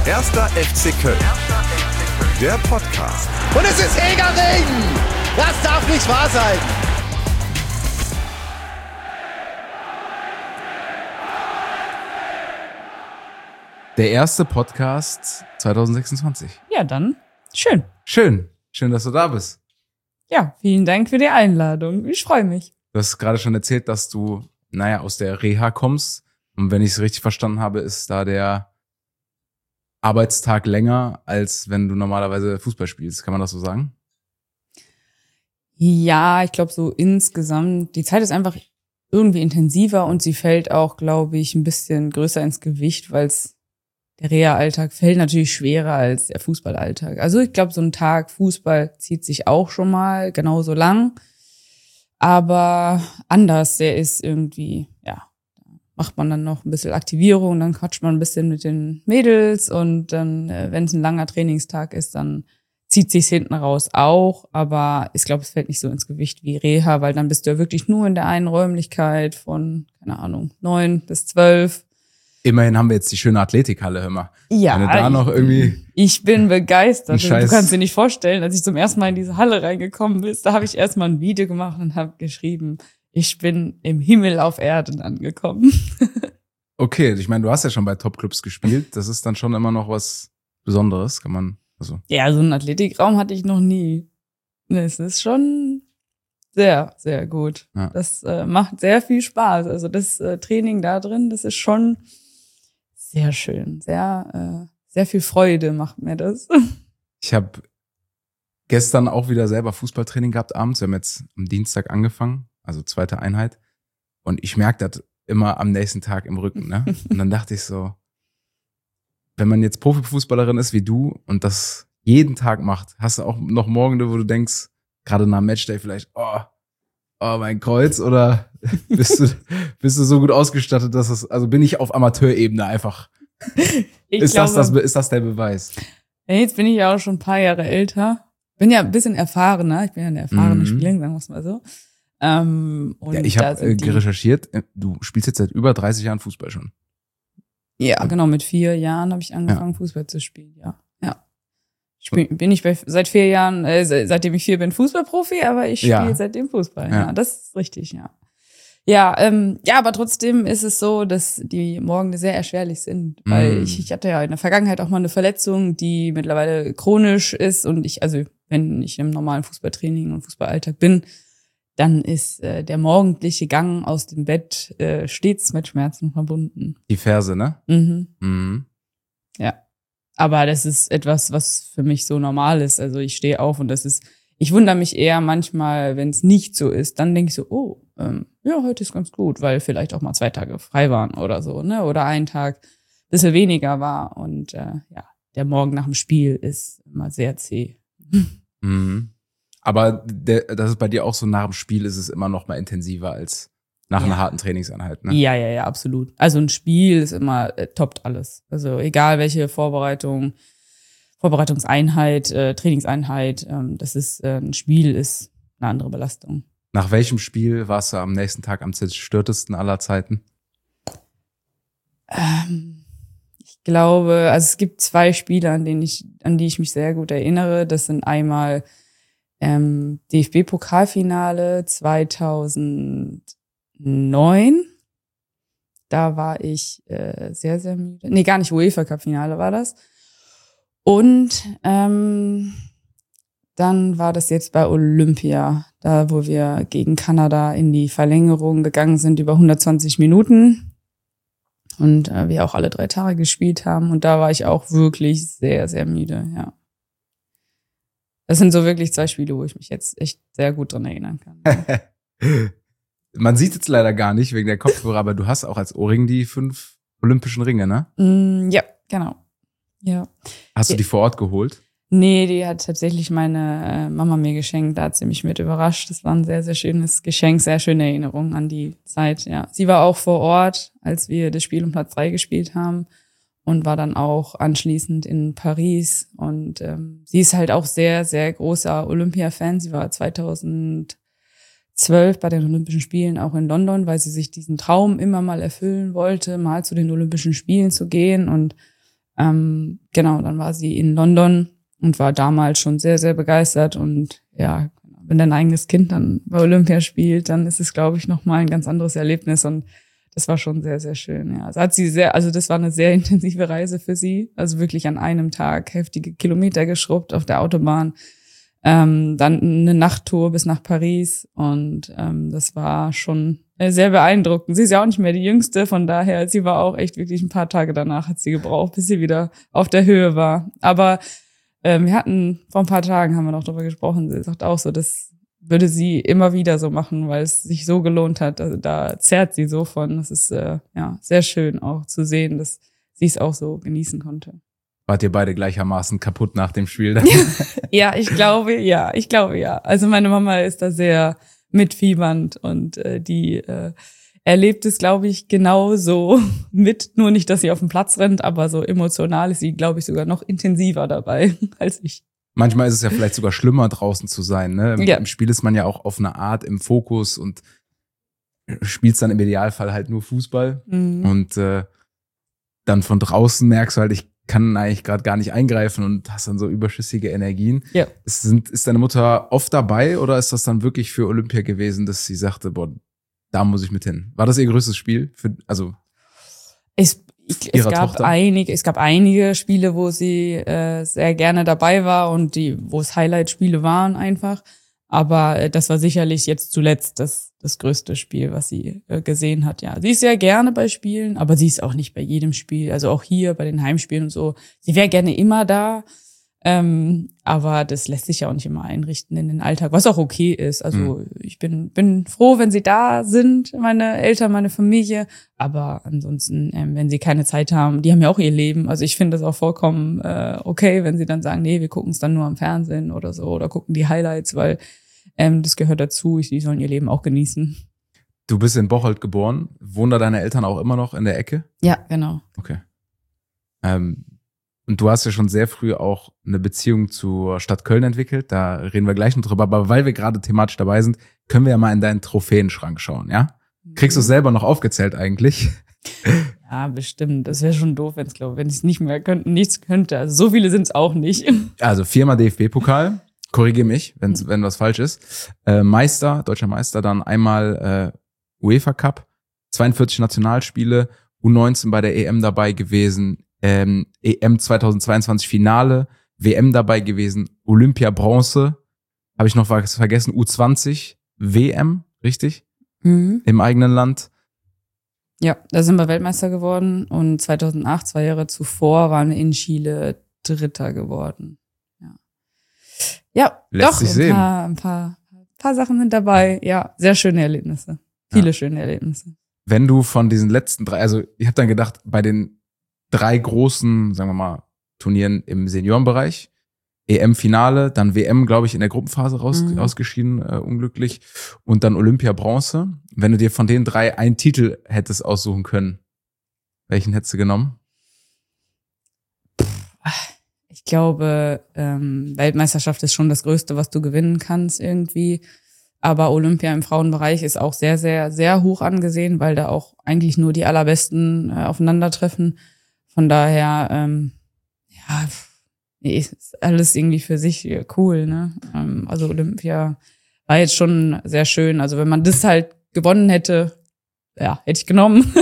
Erster FC Köln. Der Podcast. Und es ist Hegering! Das darf nicht wahr sein! Der erste Podcast 2026. Ja, dann schön. Schön, dass du da bist. Ja, vielen Dank für die Einladung. Ich freue mich. Du hast gerade schon erzählt, dass du, aus der Reha kommst. Und wenn ich es richtig verstanden habe, ist da der Arbeitstag länger, als wenn du normalerweise Fußball spielst. Kann man das so sagen? Ja, ich glaube so insgesamt, die Zeit ist einfach irgendwie intensiver und sie fällt auch, glaube ich, ein bisschen größer ins Gewicht, weil der Reha-Alltag fällt natürlich schwerer als der Fußballalltag. Also ich glaube, so ein Tag Fußball zieht sich auch schon mal genauso lang, aber anders. Der ist irgendwie, macht man dann noch ein bisschen Aktivierung, dann quatscht man ein bisschen mit den Mädels und dann, wenn es ein langer Trainingstag ist, dann zieht sich's hinten raus auch, aber ich glaube, es fällt nicht so ins Gewicht wie Reha, weil dann bist du ja wirklich nur in der einen Räumlichkeit von, 9 bis 12. Immerhin haben wir jetzt die schöne Athletikhalle, hör mal. Ja, wenn du da noch irgendwie ich bin begeistert. Du Scheiß- kannst dir nicht vorstellen, als ich zum ersten Mal in diese Halle reingekommen bin, da habe ich erstmal ein Video gemacht und habe geschrieben, ich bin im Himmel auf Erden angekommen. Okay, ich meine, du hast ja schon bei Topclubs gespielt. Das ist dann schon immer noch was Besonderes, kann man, Ja, so einen Athletikraum hatte ich noch nie. Es ist schon sehr, sehr gut. Ja. Das macht sehr viel Spaß. Also das Training da drin, das ist schon sehr schön. Sehr, sehr viel Freude macht mir das. Ich habe gestern auch wieder selber Fußballtraining gehabt abends. Wir haben jetzt am Dienstag angefangen, also zweite Einheit. Und ich merke das immer am nächsten Tag im Rücken, ne? Und dann dachte ich so, wenn man jetzt Profifußballerin ist wie du und das jeden Tag macht, hast du auch noch Morgende, wo du denkst, gerade nach dem Matchday vielleicht, oh mein Kreuz, oder bist du so gut ausgestattet, dass es, also bin ich auf Amateurebene einfach. Ist das der Beweis? Ja, jetzt bin ich ja auch schon ein paar Jahre älter. Bin ja ein bisschen erfahrener. Ich bin ja eine erfahrene Spielerin, sagen wir es mal so. Und ich habe recherchiert, du spielst jetzt seit über 30 Jahren Fußball schon. Ja, genau, mit 4 Jahren habe ich angefangen, Fußball zu spielen, ja. Bin ich seit 4 Jahren, seitdem ich 4 bin, Fußballprofi, aber ich spiele seitdem Fußball. Ja, das ist richtig, ja. Ja, aber trotzdem ist es so, dass die Morgen sehr erschwerlich sind, weil ich hatte ja in der Vergangenheit auch mal eine Verletzung, die mittlerweile chronisch ist und wenn ich im normalen Fußballtraining und Fußballalltag bin, dann ist der morgendliche Gang aus dem Bett stets mit Schmerzen verbunden. Die Ferse, ne? Ja. Aber das ist etwas, was für mich so normal ist. Also ich stehe auf und ich wundere mich eher manchmal, wenn es nicht so ist. Dann denke ich so, heute ist ganz gut, weil vielleicht auch mal 2 Tage frei waren oder so, ne? Oder ein Tag ein bisschen weniger war. Und der Morgen nach dem Spiel ist immer sehr zäh. Aber das ist bei dir auch so, nach dem Spiel ist es immer noch mal intensiver als nach einer harten Trainingseinheit, ne? Ja, absolut. Also ein Spiel ist immer, toppt alles. Also egal welche Vorbereitungseinheit, Trainingseinheit, ein Spiel ist eine andere Belastung. Nach welchem Spiel warst du am nächsten Tag am zerstörtesten aller Zeiten? Ich glaube, also es gibt 2 Spiele, an die ich mich sehr gut erinnere. Das sind einmal DFB-Pokalfinale 2009. Da war ich sehr, sehr müde. Nee, gar nicht, UEFA-Cup-Finale war das. Und dann war das jetzt bei Olympia, da wo wir gegen Kanada in die Verlängerung gegangen sind über 120 Minuten. Und wir auch alle 3 Tage gespielt haben. Und da war ich auch wirklich sehr, sehr müde, ja. Das sind so wirklich 2 Spiele, wo ich mich jetzt echt sehr gut dran erinnern kann. Man sieht es leider gar nicht wegen der Kopfhörer, aber du hast auch als Ohrring die 5 olympischen Ringe, ne? Ja, genau. Ja. Hast du die vor Ort geholt? Nee, die hat tatsächlich meine Mama mir geschenkt. Da hat sie mich mit überrascht. Das war ein sehr, sehr schönes Geschenk, sehr schöne Erinnerung an die Zeit, ja. Sie war auch vor Ort, als wir das Spiel um Platz 3 gespielt haben und war dann auch anschließend in Paris. Und sie ist halt auch sehr, sehr großer Olympia-Fan. Sie war 2012 bei den Olympischen Spielen auch in London, weil sie sich diesen Traum immer mal erfüllen wollte, mal zu den Olympischen Spielen zu gehen. Und Genau, dann war sie in London und war damals schon sehr, sehr begeistert. Und ja, wenn dein eigenes Kind dann bei Olympia spielt, dann ist es, glaube ich, nochmal ein ganz anderes Erlebnis. Und das war schon sehr, sehr schön. Ja, also das war eine sehr intensive Reise für sie. Also wirklich an einem Tag heftige Kilometer geschrubbt auf der Autobahn. Dann eine Nachttour bis nach Paris. Und das war schon sehr beeindruckend. Sie ist ja auch nicht mehr die Jüngste, von daher, sie war auch echt wirklich ein paar Tage danach hat sie gebraucht, bis sie wieder auf der Höhe war. Aber wir hatten, vor ein paar Tagen haben wir noch darüber gesprochen, sie sagt auch so, das würde sie immer wieder so machen, weil es sich so gelohnt hat. Also da zerrt sie so von. Das ist ja sehr schön auch zu sehen, dass sie es auch so genießen konnte. Wart ihr beide gleichermaßen kaputt nach dem Spiel? Ja, ich glaube ja. Also meine Mama ist da sehr mitfiebernd und die erlebt es, glaube ich, genauso mit. Nur nicht, dass sie auf den Platz rennt, aber so emotional ist sie, glaube ich, sogar noch intensiver dabei als ich. Manchmal ist es ja vielleicht sogar schlimmer, draußen zu sein. Ne? Im Spiel ist man ja auch auf eine Art im Fokus und spielst dann im Idealfall halt nur Fußball. Mhm. Und dann von draußen merkst du halt, ich kann eigentlich gerade gar nicht eingreifen und hast dann so überschüssige Energien. Ja. Ist deine Mutter oft dabei oder ist das dann wirklich für Olympia gewesen, dass sie sagte, boah, da muss ich mit hin? War das ihr größtes Spiel? Es gab einige Spiele, wo sie sehr gerne dabei war und wo es Highlight-Spiele waren einfach. Aber das war sicherlich jetzt zuletzt das größte Spiel, was sie gesehen hat. Ja, sie ist sehr gerne bei Spielen, aber sie ist auch nicht bei jedem Spiel. Also auch hier bei den Heimspielen und so. Sie wäre gerne immer da, aber das lässt sich ja auch nicht immer einrichten in den Alltag, was auch okay ist. Also ich bin froh, wenn sie da sind, meine Eltern, meine Familie. Aber ansonsten, wenn sie keine Zeit haben, die haben ja auch ihr Leben. Also ich finde das auch vollkommen okay, wenn sie dann sagen, nee, wir gucken es dann nur am Fernsehen oder so oder gucken die Highlights, weil das gehört dazu. Die sollen ihr Leben auch genießen. Du bist in Bocholt geboren. Wohnen da deine Eltern auch immer noch in der Ecke? Ja, genau. Okay. Und du hast ja schon sehr früh auch eine Beziehung zur Stadt Köln entwickelt. Da reden wir gleich noch drüber. Aber weil wir gerade thematisch dabei sind, können wir ja mal in deinen Trophäenschrank schauen, ja? Kriegst du es selber noch aufgezählt eigentlich? Ja, bestimmt. Das wäre schon doof, wenn ich es nicht mehr könnte, nichts könnte. Also so viele sind es auch nicht. Also 4-mal DFB-Pokal. Korrigiere mich, wenn was falsch ist. Deutscher Meister, dann einmal UEFA Cup, 42 Nationalspiele, U19 bei der EM dabei gewesen, EM 2022 Finale, WM dabei gewesen, Olympia Bronze, habe ich noch was vergessen, U20 WM, richtig? Im eigenen Land. Ja, da sind wir Weltmeister geworden und 2008, 2 Jahre zuvor, waren wir in Chile Dritter geworden. Ja, Lässt doch, sich sehen. Ein paar Sachen sind dabei. Ja, sehr schöne Erlebnisse. Viele schöne Erlebnisse. Wenn du von diesen letzten 3, also ich habe dann gedacht, bei den 3 großen, sagen wir mal, Turnieren im Seniorenbereich, EM-Finale, dann WM, glaube ich, in der Gruppenphase ausgeschieden, unglücklich, und dann Olympia Bronze. Wenn du dir von den 3 einen Titel hättest aussuchen können, welchen hättest du genommen? Ich glaube, Weltmeisterschaft ist schon das Größte, was du gewinnen kannst irgendwie. Aber Olympia im Frauenbereich ist auch sehr, sehr, sehr hoch angesehen, weil da auch eigentlich nur die Allerbesten aufeinandertreffen. Von daher, ist alles irgendwie für sich cool, ne? Also Olympia war jetzt schon sehr schön. Also wenn man das halt gewonnen hätte, ja, hätte ich genommen.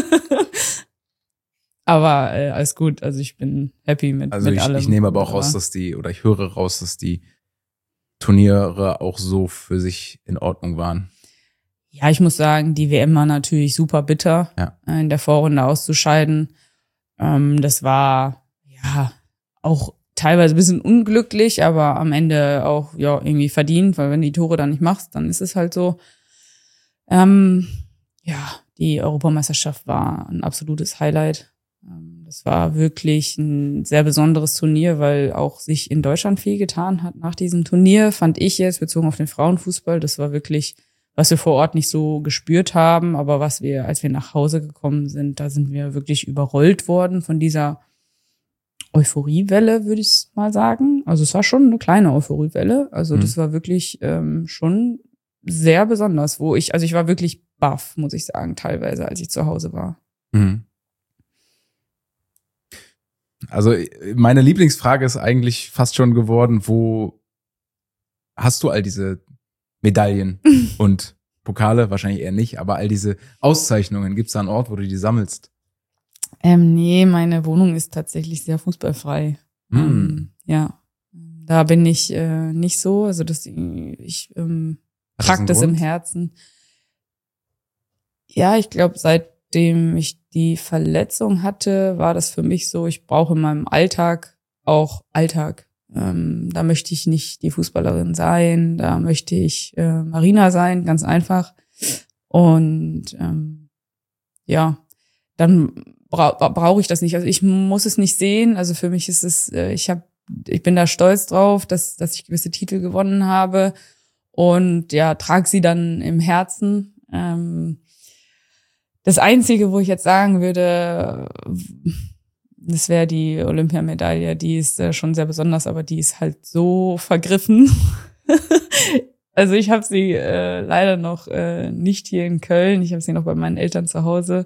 Aber alles gut, also ich bin happy mit allem. Also ich nehme aber auch raus, ich höre raus, dass die Turniere auch so für sich in Ordnung waren. Ja, ich muss sagen, die WM war natürlich super bitter, in der Vorrunde auszuscheiden. Das war ja auch teilweise ein bisschen unglücklich, aber am Ende auch irgendwie verdient, weil wenn die Tore dann nicht machst, dann ist es halt so. Die Europameisterschaft war ein absolutes Highlight. Das war wirklich ein sehr besonderes Turnier, weil auch sich in Deutschland viel getan hat nach diesem Turnier, fand ich jetzt, bezogen auf den Frauenfußball. Das war wirklich, was wir vor Ort nicht so gespürt haben, aber als wir nach Hause gekommen sind, da sind wir wirklich überrollt worden von dieser Euphoriewelle, würde ich mal sagen. Also es war schon eine kleine Euphoriewelle. Also das war wirklich schon sehr besonders, ich war wirklich baff, muss ich sagen, teilweise, als ich zu Hause war. Mhm. Also meine Lieblingsfrage ist eigentlich fast schon geworden, wo hast du all diese Medaillen und Pokale? Wahrscheinlich eher nicht, aber all diese Auszeichnungen, gibt es da einen Ort, wo du die sammelst? Nee, meine Wohnung ist tatsächlich sehr fußballfrei. Ja, da bin ich nicht so. Also ich trage das im Herzen. Ja, ich glaube, seitdem ich die Verletzung hatte, war das für mich so, ich brauche in meinem Alltag auch Alltag. Da möchte ich nicht die Fußballerin sein, da möchte ich Marina sein, ganz einfach. Und ja, dann brauche ich das nicht. Also ich muss es nicht sehen. Also für mich ist es, ich bin da stolz drauf, dass ich gewisse Titel gewonnen habe und ja, trage sie dann im Herzen. Das Einzige, wo ich jetzt sagen würde, das wäre die Olympiamedaille, die ist schon sehr besonders, aber die ist halt so vergriffen. Also ich habe sie leider noch nicht hier in Köln, ich habe sie noch bei meinen Eltern zu Hause.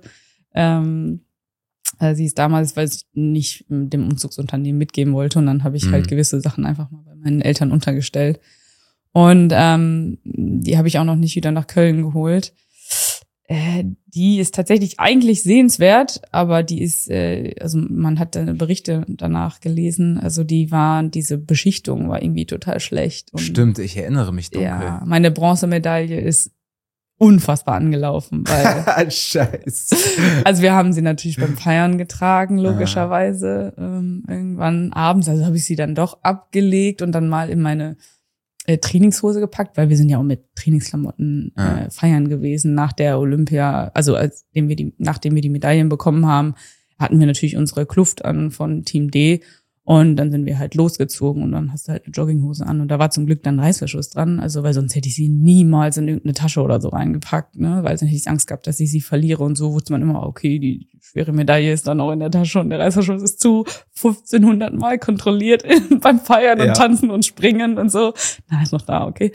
Sie ist damals, weil ich nicht dem Umzugsunternehmen mitgeben wollte und dann habe ich halt gewisse Sachen einfach mal bei meinen Eltern untergestellt. Und die habe ich auch noch nicht wieder nach Köln geholt. Die ist tatsächlich eigentlich sehenswert, aber die ist, also man hat Berichte danach gelesen, also diese Beschichtung war irgendwie total schlecht. Und stimmt, ich erinnere mich dunkel. Ja, meine Bronzemedaille ist unfassbar angelaufen, weil Scheiße. Also wir haben sie natürlich beim Feiern getragen, logischerweise, irgendwann abends, also habe ich sie dann doch abgelegt und dann mal in meine Trainingshose gepackt, weil wir sind ja auch mit Trainingsklamotten feiern gewesen nach der Olympia, also nachdem wir die Medaillen bekommen haben, hatten wir natürlich unsere Kluft an von Team D und dann sind wir halt losgezogen und dann hast du halt eine Jogginghose an und da war zum Glück dann Reißverschluss dran, also weil sonst hätte ich sie niemals in irgendeine Tasche oder so reingepackt, ne, weil dann hätte ich Angst gehabt, dass ich sie verliere und so wusste man immer, okay, die schwere Medaille ist dann auch in der Tasche und der Reißverschluss ist zu 1500 Mal kontrolliert beim Feiern und Tanzen und Springen und so. Na, ist noch da, okay.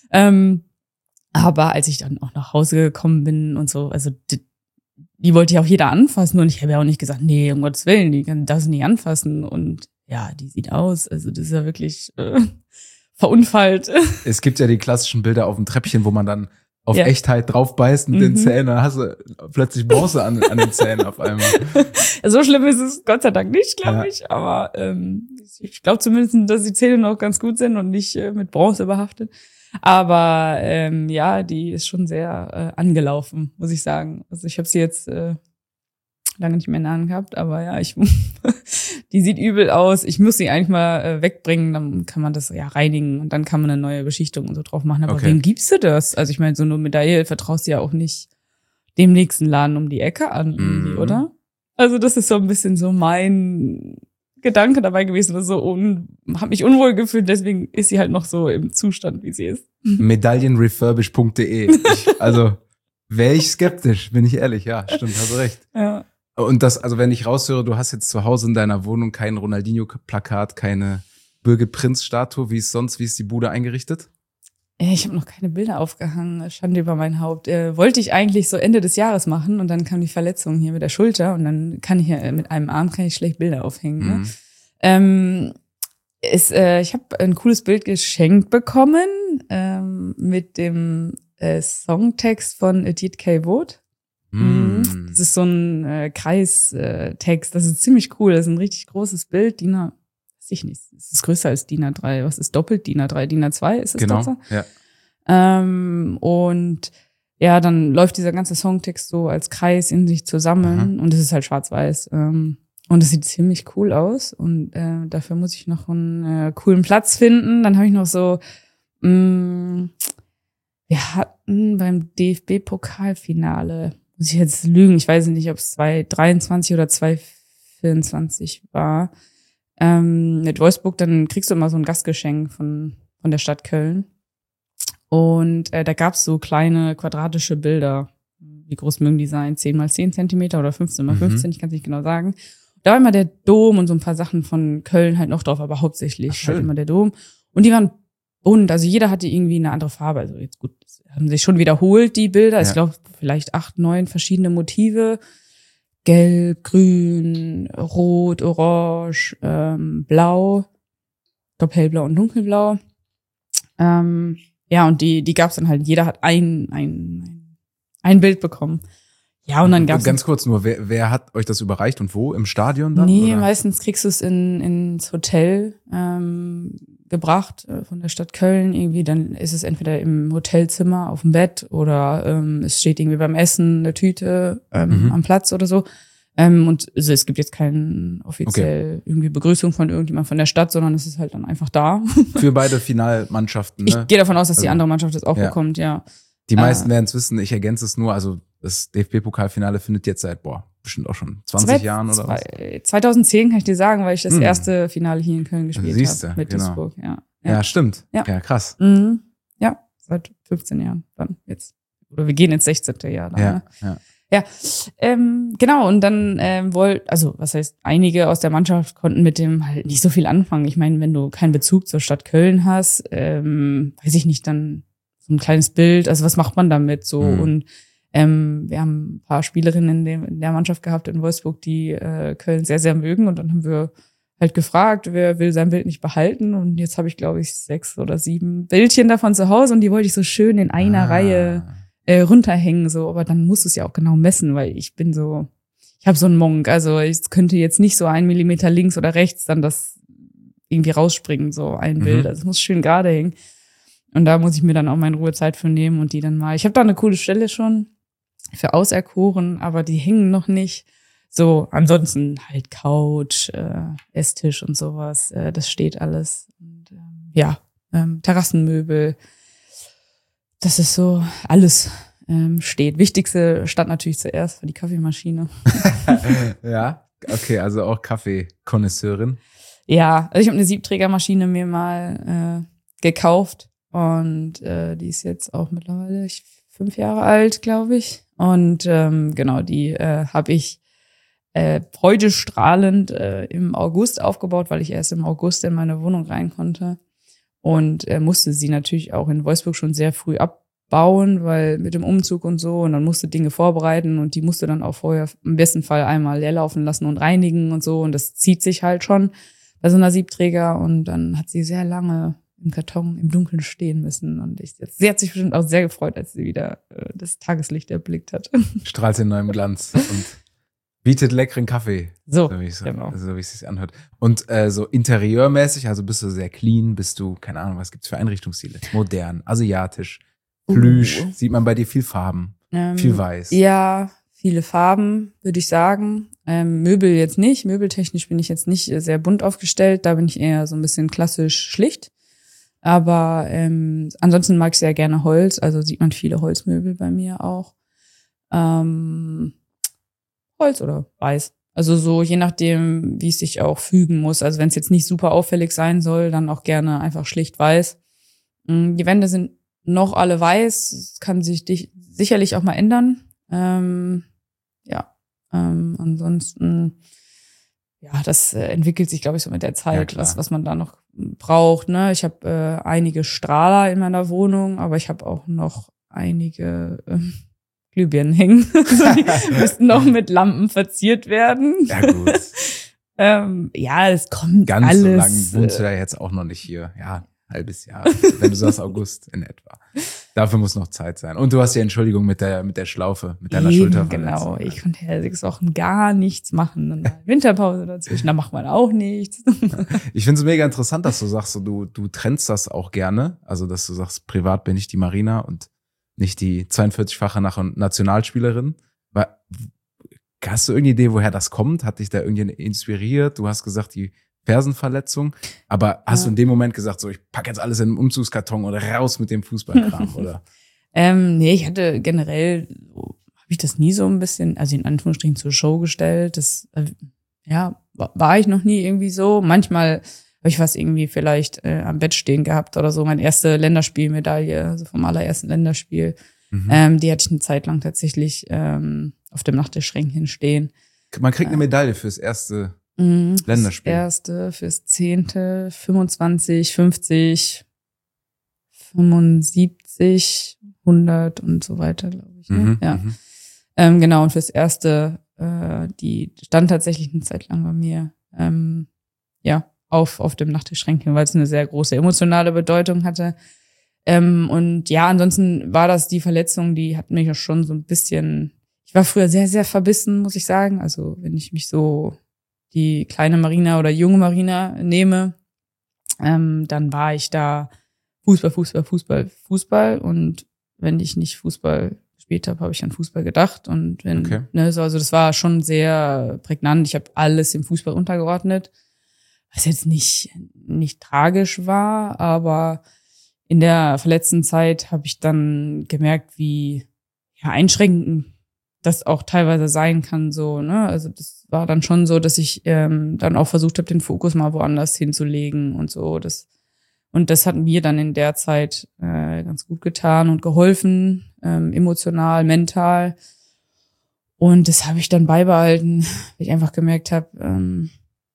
Aber als ich dann auch nach Hause gekommen bin und so, also die wollte ja auch jeder anfassen und ich habe ja auch nicht gesagt, nee, um Gottes Willen, die kann das nicht anfassen und ja, die sieht aus, also das ist ja wirklich verunfallt. Es gibt ja die klassischen Bilder auf dem Treppchen, wo man dann auf Echtheit drauf beißt mit den Zähnen, dann hast du plötzlich Bronze an den Zähnen auf einmal. So schlimm ist es Gott sei Dank nicht, glaube ich, aber ich glaube zumindest, dass die Zähne noch ganz gut sind und nicht mit Bronze behaftet. Aber ja, die ist schon sehr angelaufen, muss ich sagen. Also ich habe sie jetzt lange nicht mehr in der Hand gehabt, aber ja, die sieht übel aus. Ich muss sie eigentlich mal wegbringen, dann kann man das ja reinigen und dann kann man eine neue Beschichtung und so drauf machen. Aber wem gibst du das? Also ich meine, so eine Medaille vertraust du ja auch nicht dem nächsten Laden um die Ecke an, irgendwie, oder? Also das ist so ein bisschen so mein Gedanke dabei gewesen, so habe mich unwohl gefühlt, deswegen ist sie halt noch so im Zustand, wie sie ist. Medaillenrefurbish.de. Also wäre ich skeptisch, bin ich ehrlich. Ja, stimmt, hast du recht. Ja. Und das, also wenn ich raushöre, du hast jetzt zu Hause in deiner Wohnung kein Ronaldinho-Plakat, keine Birgit Prinz-Statue, wie ist die Bude eingerichtet? Ich habe noch keine Bilder aufgehangen, Schande über mein Haupt. Wollte ich eigentlich so Ende des Jahres machen und dann kam die Verletzung hier mit der Schulter und dann kann ich ja mit einem Arm schlecht Bilder aufhängen. Ne? Ich habe ein cooles Bild geschenkt bekommen mit dem Songtext von Edith K. Wood. Das ist so ein Kreistext, das ist ziemlich cool, das ist ein richtig großes Bild, weiß ich nicht, es ist größer als DIN A3, was ist doppelt DIN A3, DIN A2 ist es genau, so? Ja. Und ja, dann läuft dieser ganze Songtext so als Kreis in sich zusammen und es ist halt schwarz-weiß und es sieht ziemlich cool aus und dafür muss ich noch einen coolen Platz finden, dann habe ich noch so wir hatten beim DFB-Pokalfinale, muss ich jetzt lügen, ich weiß nicht, ob es 2023 oder 2024 war, mit Wolfsburg, dann kriegst du immer so ein Gastgeschenk von der Stadt Köln. Und da gab's so kleine quadratische Bilder. Wie groß mögen die sein? 10 mal 10 Zentimeter oder 15 mal 15, ich kann es nicht genau sagen. Da war immer der Dom und so ein paar Sachen von Köln halt noch drauf, aber hauptsächlich halt immer der Dom. Und die waren bunt, also jeder hatte irgendwie eine andere Farbe. Also jetzt gut, haben sich schon wiederholt, die Bilder. Ich glaube, vielleicht 8, 9 verschiedene Motive. Gelb, Grün, Rot, Orange, Blau. Ich glaube hellblau und dunkelblau. Ja, und die gab's dann halt. Jeder hat ein Bild bekommen. Ja, und dann gab's ganz kurz nur, wer hat euch das überreicht und wo? Im Stadion dann? Nee, oder? meistens kriegst du es ins Hotel gebracht von der Stadt Köln irgendwie. Dann ist es entweder im Hotelzimmer auf dem Bett oder es steht irgendwie beim Essen eine Tüte am Platz oder so. Und also es gibt jetzt keine offiziell irgendwie Begrüßung von irgendjemand von der Stadt, sondern es ist halt dann einfach da. Für beide Finalmannschaften, ne? Ich gehe davon aus, dass die andere Mannschaft das auch bekommt, ja. Die meisten werden es wissen, ich ergänze es nur, also das DFB-Pokalfinale findet jetzt seit, bestimmt auch schon 20 Jahren oder was? 2010 kann ich dir sagen, weil ich das erste Finale hier in Köln gespielt habe mit genau. Duisburg. Ja, stimmt. Ja, krass. Mhm. Ja, seit 15 Jahren dann jetzt. Oder wir gehen ins 16. Jahr. Dann, Ja, genau. Und dann was heißt, einige aus der Mannschaft konnten mit dem halt nicht so viel anfangen. Ich meine, wenn du keinen Bezug zur Stadt Köln hast, weiß ich nicht, dann so ein kleines Bild, also was macht man damit so? Und wir haben ein paar Spielerinnen in der Mannschaft gehabt in Wolfsburg, die Köln sehr, sehr mögen. Und dann haben wir halt gefragt, wer will sein Bild nicht behalten. Und jetzt habe ich, glaube ich, 6 oder 7 Bildchen davon zu Hause und die wollte ich so schön in einer Reihe runterhängen. So. Aber dann musst du es ja auch genau messen, weil ich habe so einen Monk. Also ich könnte jetzt nicht so 1 Millimeter links oder rechts dann das irgendwie rausspringen, so ein Bild. Also es muss schön gerade hängen. Und da muss ich mir dann auch meine Ruhezeit für nehmen und die dann mal. Ich habe da eine coole Stelle schon für auserkoren, aber die hängen noch nicht. So, ansonsten halt Couch, Esstisch und sowas, das steht alles. Und, Terrassenmöbel, das ist so, alles steht. Wichtigste stand natürlich zuerst für die Kaffeemaschine. Ja, okay, also auch Kaffeekonnoisseurin. Ja, also ich habe eine Siebträgermaschine mir mal gekauft und die ist jetzt auch mittlerweile 5 Jahre alt, glaube ich. Und genau, die habe ich freudestrahlend im August aufgebaut, weil ich erst im August in meine Wohnung rein konnte. Und musste sie natürlich auch in Wolfsburg schon sehr früh abbauen, weil mit dem Umzug und so. Und dann musste Dinge vorbereiten und die musste dann auch vorher im besten Fall einmal leer laufen lassen und reinigen und so. Und das zieht sich halt schon bei so einer Siebträger. Und dann hat sie sehr lange im Karton im Dunkeln stehen müssen. Und sie hat sich bestimmt auch sehr gefreut, als sie wieder das Tageslicht erblickt hat. Strahlt in neuem Glanz und bietet leckeren Kaffee. So wie genau. So wie es sich anhört. Und so interieurmäßig, also bist du sehr clean, bist du, keine Ahnung, was gibt's für Einrichtungsstile? Modern, asiatisch, Plüsch, sieht man bei dir viel Farben, viel Weiß. Ja, viele Farben, würde ich sagen. Möbel jetzt nicht. Möbeltechnisch bin ich jetzt nicht sehr bunt aufgestellt. Da bin ich eher so ein bisschen klassisch schlicht. Aber ansonsten mag ich sehr gerne Holz. Also sieht man viele Holzmöbel bei mir auch. Holz oder Weiß. Also so je nachdem, wie es sich auch fügen muss. Also wenn es jetzt nicht super auffällig sein soll, dann auch gerne einfach schlicht weiß. Die Wände sind noch alle weiß. Das kann sich sicherlich auch mal ändern. Ansonsten, ja, das entwickelt sich, glaube ich, so mit der Zeit, was man da noch braucht. Ne? Ich habe einige Strahler in meiner Wohnung, aber ich habe auch noch einige Glühbirnen hängen. Also die müssten noch mit Lampen verziert werden. Ja, gut. Es kommt ganz alles. Ganz so lang wohnst du ja jetzt auch noch nicht hier. Ja, halbes Jahr. Wenn du sagst August in etwa. Dafür muss noch Zeit sein. Und du hast die Entschuldigung mit der Schlaufe, mit deiner Schulterverletzung. Genau, ich konnte ja 6 Wochen gar nichts machen. Dann war Winterpause dazwischen, da macht man auch nichts. Ich finde es mega interessant, dass du sagst, so, du trennst das auch gerne. Also, dass du sagst, privat bin ich die Marina und nicht die 42-fache Nationalspielerin. Hast du irgendeine Idee, woher das kommt? Hat dich da irgendwie inspiriert? Du hast gesagt, die Fersenverletzung. Aber hast du in dem Moment gesagt, so, ich packe jetzt alles in den Umzugskarton oder raus mit dem Fußballkram, oder? Nee, ich hatte generell, habe ich das nie so ein bisschen, also in Anführungsstrichen zur Show gestellt. Das, war ich noch nie irgendwie so. Manchmal habe ich was irgendwie vielleicht am Bett stehen gehabt oder so. Meine erste Länderspielmedaille, also vom allerersten Länderspiel, die hatte ich eine Zeit lang tatsächlich auf dem Nachttischschränkchen stehen. Man kriegt eine Medaille fürs erste Länderspiel. Das erste, fürs 10., 25, 50, 75, 100 und so weiter, glaube ich. Ne? Genau, und fürs erste die stand tatsächlich eine Zeit lang bei mir, auf dem Nachttischschränkchen, weil es eine sehr große emotionale Bedeutung hatte. Und ja, ansonsten war das die Verletzung, die hat mich ja schon so ein bisschen, ich war früher sehr, sehr verbissen, muss ich sagen. Also wenn ich mich so die kleine Marina oder junge Marina nehme, dann war ich da Fußball. Und wenn ich nicht Fußball gespielt habe, habe ich an Fußball gedacht. Und wenn, also das war schon sehr prägnant. Ich habe alles dem Fußball untergeordnet, was jetzt nicht tragisch war, aber in der verletzten Zeit habe ich dann gemerkt, wie einschränkend das auch teilweise sein kann, so, ne? Also das war dann schon so, dass ich dann auch versucht habe, den Fokus mal woanders hinzulegen und so. Und das hat mir dann in der Zeit ganz gut getan und geholfen, emotional, mental. Und das habe ich dann beibehalten, weil ich einfach gemerkt habe,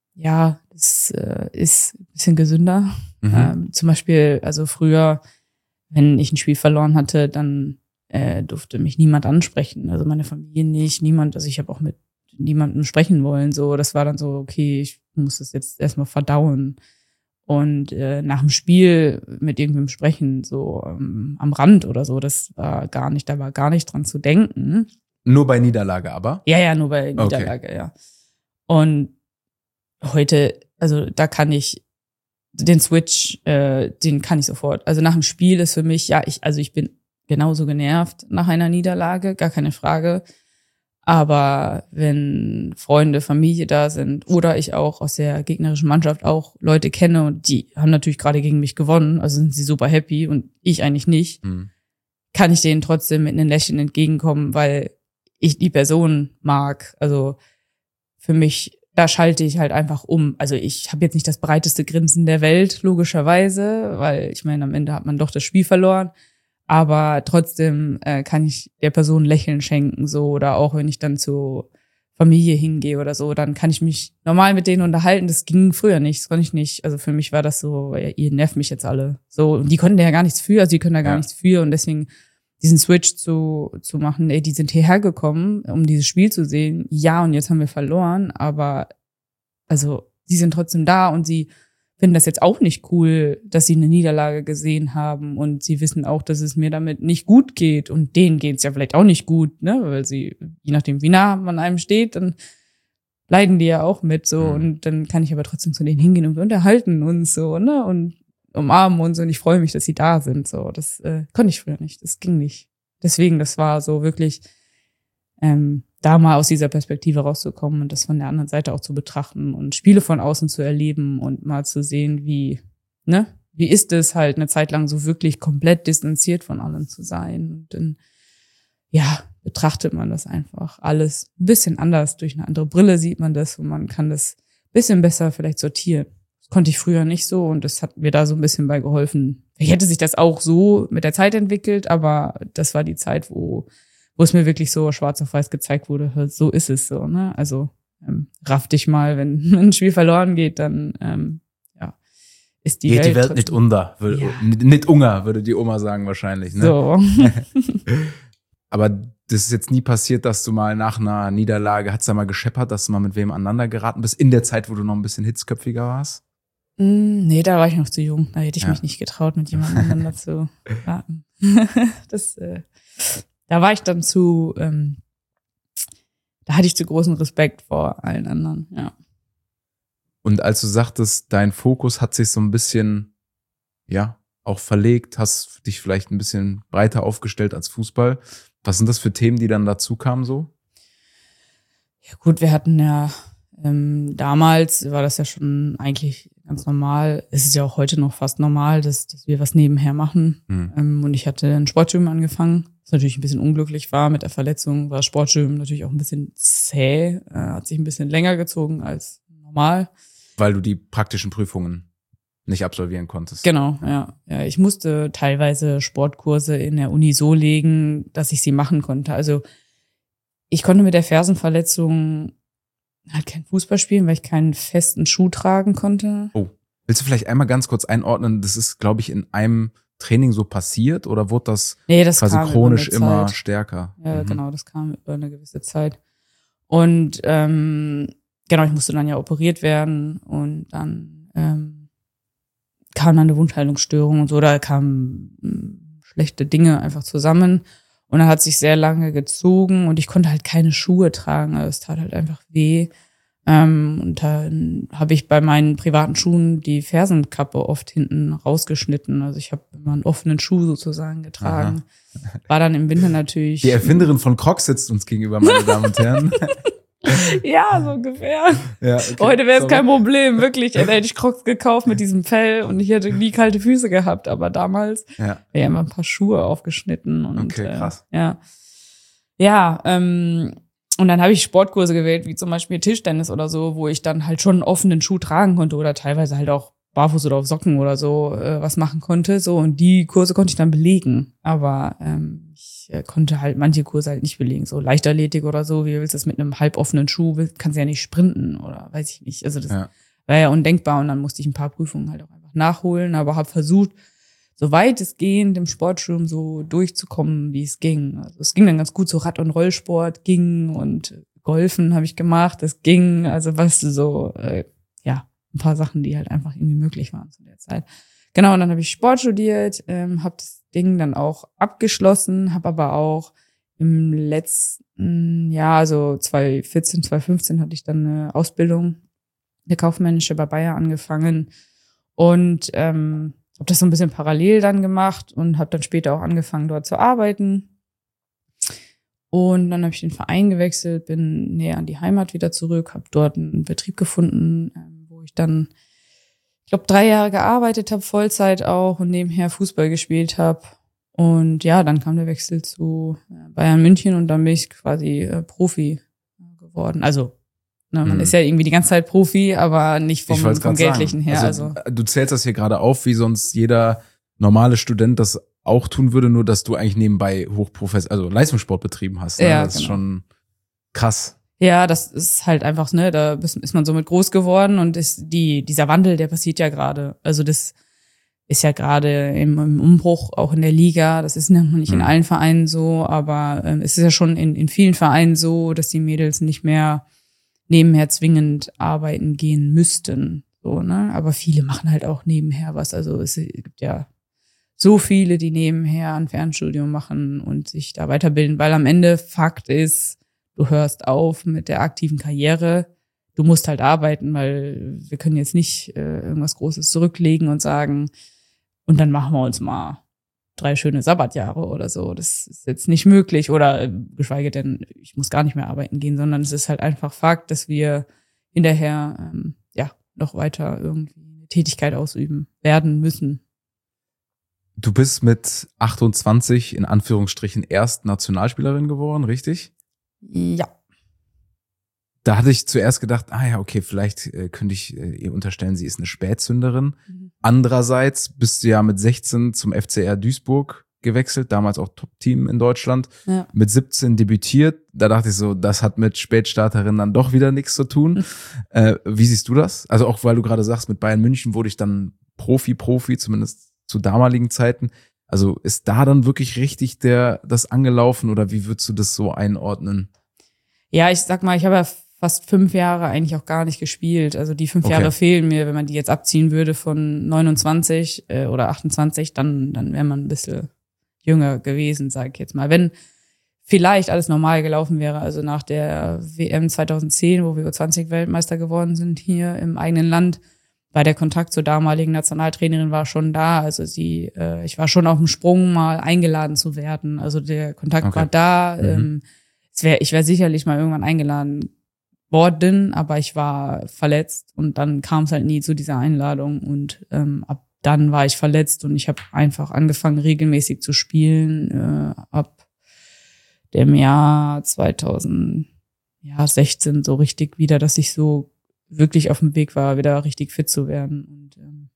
das ist ein bisschen gesünder. Zum Beispiel, also früher, wenn ich ein Spiel verloren hatte, dann durfte mich niemand ansprechen. Also meine Familie nicht, niemand. Also ich habe auch mit niemandem sprechen wollen. So, das war dann so, okay, ich muss das jetzt erstmal verdauen. Und nach dem Spiel mit irgendwem sprechen, so am Rand oder so, da war gar nicht dran zu denken. Nur bei Niederlage aber? Ja, nur bei Niederlage, ja. Und heute, also da kann ich den Switch, den kann ich sofort. Also nach dem Spiel ist für mich, ich bin genauso genervt nach einer Niederlage, gar keine Frage. Aber wenn Freunde, Familie da sind oder ich auch aus der gegnerischen Mannschaft auch Leute kenne und die haben natürlich gerade gegen mich gewonnen, also sind sie super happy und ich eigentlich nicht, kann ich denen trotzdem mit einem Lächeln entgegenkommen, weil ich die Person mag. Also für mich, da schalte ich halt einfach um. Also ich habe jetzt nicht das breiteste Grinsen der Welt, logischerweise, weil ich meine, am Ende hat man doch das Spiel verloren. Aber trotzdem kann ich der Person Lächeln schenken, so, oder auch wenn ich dann zur Familie hingehe oder so, dann kann ich mich normal mit denen unterhalten. Das ging früher nicht, das konnte ich nicht. Also für mich war das so, ihr nervt mich jetzt alle. So, und die konnten ja gar nichts für, also die können da gar nichts für. Und deswegen diesen Switch zu machen, die sind hierher gekommen, um dieses Spiel zu sehen. Ja, und jetzt haben wir verloren, aber also sie sind trotzdem da und sie finden das jetzt auch nicht cool, dass sie eine Niederlage gesehen haben und sie wissen auch, dass es mir damit nicht gut geht und denen geht's ja vielleicht auch nicht gut, ne, weil sie, je nachdem wie nah man einem steht, dann leiden die ja auch mit, so, und dann kann ich aber trotzdem zu denen hingehen und wir unterhalten uns so, ne, und umarmen uns und ich freue mich, dass sie da sind, so, das konnte ich früher nicht, das ging nicht. Deswegen, das war so wirklich, da mal aus dieser Perspektive rauszukommen und das von der anderen Seite auch zu betrachten und Spiele von außen zu erleben und mal zu sehen, wie ist es halt eine Zeit lang so wirklich komplett distanziert von allem zu sein. Und dann, betrachtet man das einfach alles ein bisschen anders. Durch eine andere Brille sieht man das und man kann das ein bisschen besser vielleicht sortieren. Das konnte ich früher nicht so und das hat mir da so ein bisschen bei geholfen. Vielleicht hätte sich das auch so mit der Zeit entwickelt, aber das war die Zeit, wo es mir wirklich so schwarz auf weiß gezeigt wurde, so ist es so, ne? Also raff dich mal, wenn ein Spiel verloren geht, dann ist die Welt nicht unter, nicht unger, würde die Oma sagen wahrscheinlich, ne? So. Aber das ist jetzt nie passiert, dass du mal nach einer Niederlage, hat's da mal gescheppert, dass du mal mit wem aneinander geraten bist, in der Zeit, wo du noch ein bisschen hitzköpfiger warst? Nee, da war ich noch zu jung. Da hätte ich mich nicht getraut, mit jemandem aneinander zu raten. Da war ich dann da hatte ich zu großen Respekt vor allen anderen, ja. Und als du sagtest, dein Fokus hat sich so ein bisschen, auch verlegt, hast dich vielleicht ein bisschen breiter aufgestellt als Fußball. Was sind das für Themen, die dann dazu kamen so? Ja gut, wir hatten damals war das ja schon eigentlich ganz normal. Es ist ja auch heute noch fast normal, dass wir was nebenher machen. Und ich hatte ein Sportgym angefangen, was natürlich ein bisschen unglücklich war mit der Verletzung. War das Sportgym natürlich auch ein bisschen zäh, hat sich ein bisschen länger gezogen als normal. Weil du die praktischen Prüfungen nicht absolvieren konntest. Genau, ja. Ich musste teilweise Sportkurse in der Uni so legen, dass ich sie machen konnte. Also ich konnte mit der Fersenverletzung halt kein Fußball spielen, weil ich keinen festen Schuh tragen konnte. Oh, willst du vielleicht einmal ganz kurz einordnen, das ist, glaube ich, in einem Training so passiert oder wurde das quasi chronisch immer stärker? Ja, genau, das kam über eine gewisse Zeit. Und genau, ich musste dann ja operiert werden und dann kam dann eine Wundheilungsstörung und so, da kamen schlechte Dinge einfach zusammen. Und dann hat sich sehr lange gezogen und ich konnte halt keine Schuhe tragen. Also es tat halt einfach weh. Und dann habe ich bei meinen privaten Schuhen die Fersenkappe oft hinten rausgeschnitten. Also ich habe immer einen offenen Schuh sozusagen getragen. Aha. War dann im Winter natürlich... Die Erfinderin von Crocs sitzt uns gegenüber, meine Damen und Herren. Ja, so ungefähr. Ja, okay. Heute wäre es kein Problem, wirklich. Dann hätte ich Crocs gekauft mit diesem Fell und ich hätte nie kalte Füße gehabt. Aber damals wäre ja immer ein paar Schuhe aufgeschnitten. Und, okay, krass. Und dann habe ich Sportkurse gewählt, wie zum Beispiel Tischtennis oder so, wo ich dann halt schon einen offenen Schuh tragen konnte oder teilweise halt auch barfuß oder auf Socken oder so was machen konnte. So, und die Kurse konnte ich dann belegen. Aber ich konnte halt manche Kurse halt nicht belegen. So Leichtathletik oder so, wie willst du das mit einem halboffenen Schuh? Kannst du ja nicht sprinten oder weiß ich nicht. Also das war ja undenkbar und dann musste ich ein paar Prüfungen halt auch einfach nachholen, aber habe versucht, soweit es geht, im Sportstudium so durchzukommen, wie es ging. Also es ging dann ganz gut, so Rad- und Rollsport ging und Golfen habe ich gemacht, es ging, also weißt du, so, ein paar Sachen, die halt einfach irgendwie möglich waren zu der Zeit. Genau, und dann habe ich Sport studiert, habe das Ding dann auch abgeschlossen, habe aber auch im letzten Jahr, also 2014, 2015 hatte ich dann eine Ausbildung, eine kaufmännische bei Bayer angefangen und habe das so ein bisschen parallel dann gemacht und habe dann später auch angefangen, dort zu arbeiten. Und dann habe ich den Verein gewechselt, bin näher an die Heimat wieder zurück, habe dort einen Betrieb gefunden, wo ich dann, ich glaube, 3 Jahre gearbeitet habe, Vollzeit auch und nebenher Fußball gespielt habe. Und ja, dann kam der Wechsel zu Bayern München und dann bin ich quasi Profi geworden. Also man ist ja irgendwie die ganze Zeit Profi, aber nicht vom Geldlichen her. Also du zählst das hier gerade auf, wie sonst jeder normale Student das auch tun würde, nur dass du eigentlich nebenbei also Leistungssport betrieben hast. Ne? Ja, das ist schon krass. Ja, das ist halt einfach, da ist man so mit groß geworden und dieser Wandel, der passiert ja gerade. Also das ist ja gerade im Umbruch, auch in der Liga. Das ist noch nicht in allen Vereinen so, aber es ist ja schon in vielen Vereinen so, dass die Mädels nicht mehr nebenher zwingend arbeiten gehen müssten, so, ne? Aber viele machen halt auch nebenher was. Also es gibt ja so viele, die nebenher ein Fernstudium machen und sich da weiterbilden, weil am Ende Fakt ist, du hörst auf mit der aktiven Karriere. Du musst halt arbeiten, weil wir können jetzt nicht irgendwas Großes zurücklegen und sagen, und dann machen wir uns mal 3 schöne Sabbatjahre oder so. Das ist jetzt nicht möglich. Oder geschweige denn, ich muss gar nicht mehr arbeiten gehen, sondern es ist halt einfach Fakt, dass wir hinterher noch weiter irgendwie eine Tätigkeit ausüben werden müssen. Du bist mit 28 in Anführungsstrichen erst Nationalspielerin geworden, richtig? Ja. Da hatte ich zuerst gedacht, okay, vielleicht könnte ich ihr unterstellen, sie ist eine Spätzünderin. Andererseits bist du ja mit 16 zum FCR Duisburg gewechselt, damals auch Top-Team in Deutschland. Ja. Mit 17 debütiert. Da dachte ich so, das hat mit Spätstarterin dann doch wieder nichts zu tun. Wie siehst du das? Also auch, weil du gerade sagst, mit Bayern München wurde ich dann Profi, zumindest zu damaligen Zeiten. Also ist da dann wirklich richtig das angelaufen oder wie würdest du das so einordnen? Ja, ich sag mal, ich habe ja fast 5 Jahre eigentlich auch gar nicht gespielt. Also die 5 Jahre fehlen mir. Wenn man die jetzt abziehen würde von 29 oder 28, dann wäre man ein bisschen jünger gewesen, sag ich jetzt mal. Wenn vielleicht alles normal gelaufen wäre, also nach der WM 2010, wo wir U20-Weltmeister geworden sind hier im eigenen Land, weil der Kontakt zur damaligen Nationaltrainerin war schon da. Also ich war schon auf dem Sprung, mal eingeladen zu werden. Also der Kontakt war da. Ich wäre sicherlich mal irgendwann eingeladen worden, aber ich war verletzt und dann kam es halt nie zu dieser Einladung und ab dann war ich verletzt und ich habe einfach angefangen, regelmäßig zu spielen ab dem Jahr 2016 so richtig wieder, dass ich so wirklich auf dem Weg war, wieder richtig fit zu werden. Und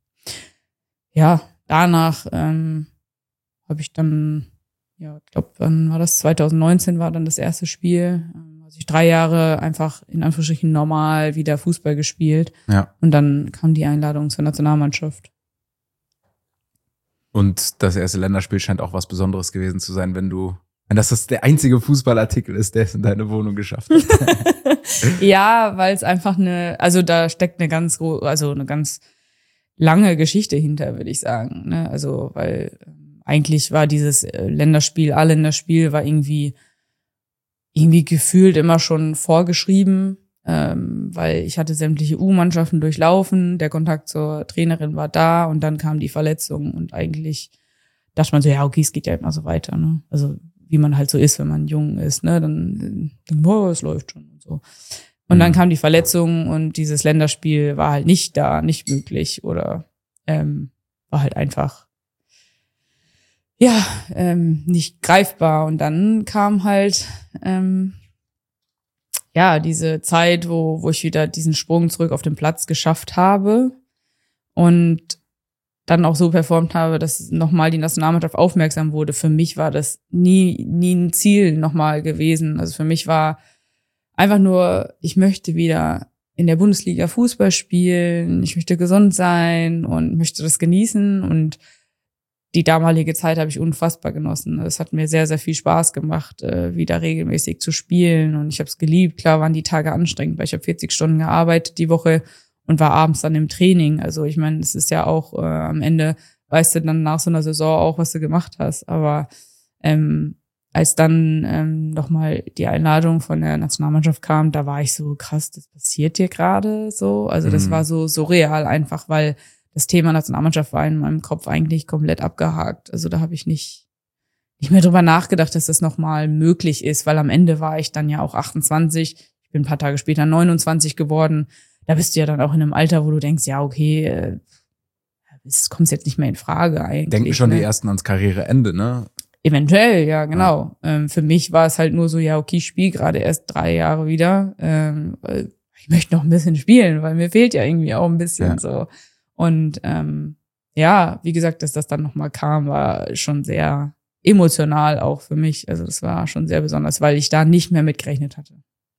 danach habe ich dann, ich glaube, wann war das? 2019 war dann das erste Spiel. Also ich 3 Jahre einfach in Anführungsstrichen normal wieder Fußball gespielt. Ja. Und dann kam die Einladung zur Nationalmannschaft. Und das erste Länderspiel scheint auch was Besonderes gewesen zu sein, wenn du Wenn das der einzige Fußballartikel ist, der es in deine Wohnung geschafft hat. Ja, weil es einfach da steckt eine ganz lange Geschichte hinter, würde ich sagen. Ne? Also, weil eigentlich war dieses A-Länderspiel war irgendwie gefühlt immer schon vorgeschrieben, weil ich hatte sämtliche U-Mannschaften durchlaufen, der Kontakt zur Trainerin war da und dann kam die Verletzung und eigentlich dachte man so, ja, okay, es geht ja immer so weiter, ne? Also, wie man halt so ist, wenn man jung ist, ne? Dann denkt man, es läuft schon und so. Und dann kam die Verletzung und dieses Länderspiel war halt nicht da, nicht möglich oder war halt einfach nicht greifbar. Und dann kam halt diese Zeit, wo ich wieder diesen Sprung zurück auf den Platz geschafft habe und dann auch so performt habe, dass nochmal die Nationalmannschaft aufmerksam wurde. Für mich war das nie ein Ziel nochmal gewesen. Also für mich war einfach nur, ich möchte wieder in der Bundesliga Fußball spielen, ich möchte gesund sein und möchte das genießen. Und die damalige Zeit habe ich unfassbar genossen. Es hat mir sehr, sehr viel Spaß gemacht, wieder regelmäßig zu spielen. Und ich habe es geliebt. Klar waren die Tage anstrengend, weil ich habe 40 Stunden gearbeitet die Woche und war abends dann im Training. Also ich meine, es ist ja auch am Ende, weißt du dann nach so einer Saison auch, was du gemacht hast. Aber als dann nochmal die Einladung von der Nationalmannschaft kam, da war ich so, krass, das passiert hier gerade so. Also das war so surreal einfach, weil das Thema Nationalmannschaft war in meinem Kopf eigentlich komplett abgehakt. Also da habe ich nicht mehr drüber nachgedacht, dass das nochmal möglich ist, weil am Ende war ich dann ja auch 28. Ich bin ein paar Tage später 29 geworden. Da bist du ja dann auch in einem Alter, wo du denkst, ja, okay, es kommt jetzt nicht mehr in Frage eigentlich. Denken schon die Ersten ans Karriereende, ne? Eventuell, ja, genau. Ja. Für mich war es halt nur so, ja, okay, ich spiele gerade erst 3 Jahre wieder. Ich möchte noch ein bisschen spielen, weil mir fehlt ja irgendwie auch ein bisschen so. Und wie gesagt, dass das dann nochmal kam, war schon sehr emotional auch für mich. Also das war schon sehr besonders, weil ich da nicht mehr mitgerechnet hatte.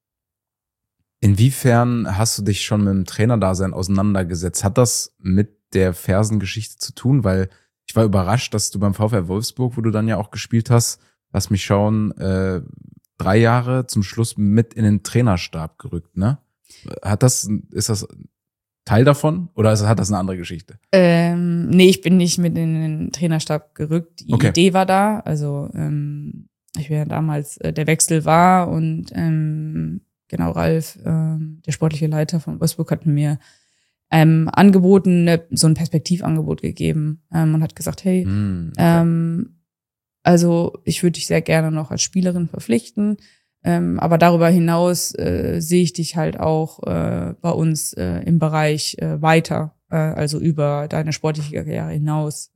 Inwiefern hast du dich schon mit dem Trainerdasein auseinandergesetzt? Hat das mit der Fersengeschichte zu tun? Weil ich war überrascht, dass du beim VfL Wolfsburg, wo du dann ja auch gespielt hast, lass mich schauen, 3 Jahre zum Schluss mit in den Trainerstab gerückt, ne? Ist das Teil davon oder hat das eine andere Geschichte? Nee, ich bin nicht mit in den Trainerstab gerückt. Die Idee war da. Also ich wäre damals, der Wechsel war und genau, Ralf, der sportliche Leiter von Wolfsburg, hat mir angeboten, so ein Perspektivangebot gegeben und hat gesagt, hey, also ich würde dich sehr gerne noch als Spielerin verpflichten, aber darüber hinaus sehe ich dich halt auch bei uns im Bereich weiter, also über deine sportliche Karriere hinaus.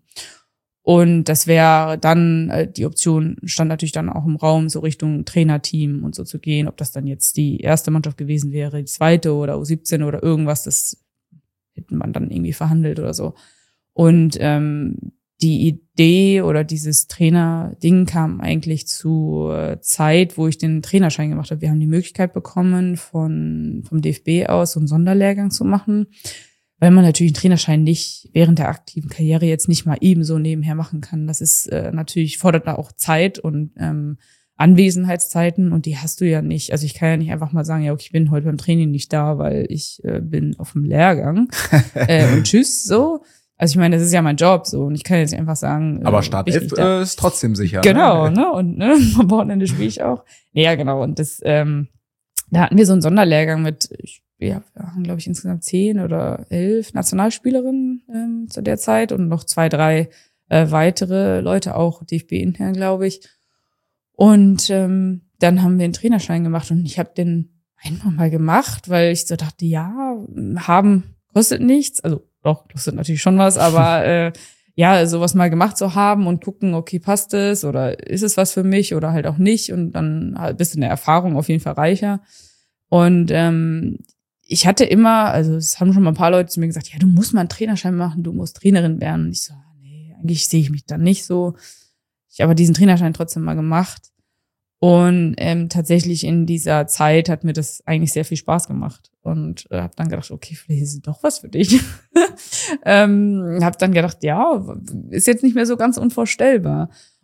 Und das wäre dann, die Option stand natürlich dann auch im Raum, so Richtung Trainerteam und so zu gehen. Ob das dann jetzt die erste Mannschaft gewesen wäre, die zweite oder U17 oder irgendwas, das hätte man dann irgendwie verhandelt oder so. Und die Idee oder dieses Trainer-Ding kam eigentlich zur Zeit, wo ich den Trainerschein gemacht habe. Wir haben die Möglichkeit bekommen, vom DFB aus so einen Sonderlehrgang zu machen, weil man natürlich einen Trainerschein nicht während der aktiven Karriere jetzt nicht mal ebenso nebenher machen kann. Das ist natürlich, fordert da auch Zeit und Anwesenheitszeiten und die hast du ja nicht. Also ich kann ja nicht einfach mal sagen, ja, okay, ich bin heute beim Training nicht da, weil ich bin auf dem Lehrgang und tschüss, so. Also ich meine, das ist ja mein Job so und ich kann jetzt nicht einfach sagen. Aber Startelf ist trotzdem sicher. Genau, ne? Und am Wochenende spiele ich auch. Ja, genau. Und das, da hatten wir so einen Sonderlehrgang mit, wir haben, glaube ich, insgesamt 10 oder 11 Nationalspielerinnen zu der Zeit und noch 2, 3 weitere Leute, auch DFB-intern, glaube ich. Und dann haben wir einen Trainerschein gemacht und ich habe den einfach mal gemacht, weil ich so dachte, ja, kostet nichts. Also doch, kostet natürlich schon was, aber sowas mal gemacht zu haben und gucken, okay, passt es oder ist es was für mich oder halt auch nicht und dann bist du in der Erfahrung auf jeden Fall reicher. Und ich hatte immer, also es haben schon mal ein paar Leute zu mir gesagt, ja, du musst mal einen Trainerschein machen, du musst Trainerin werden. Und ich so, nee, eigentlich sehe ich mich dann nicht so. Ich habe diesen Trainerschein trotzdem mal gemacht. Und tatsächlich in dieser Zeit hat mir das eigentlich sehr viel Spaß gemacht. Und habe dann gedacht, okay, vielleicht ist es doch was für dich. Habe dann gedacht, ja, ist jetzt nicht mehr so ganz unvorstellbar.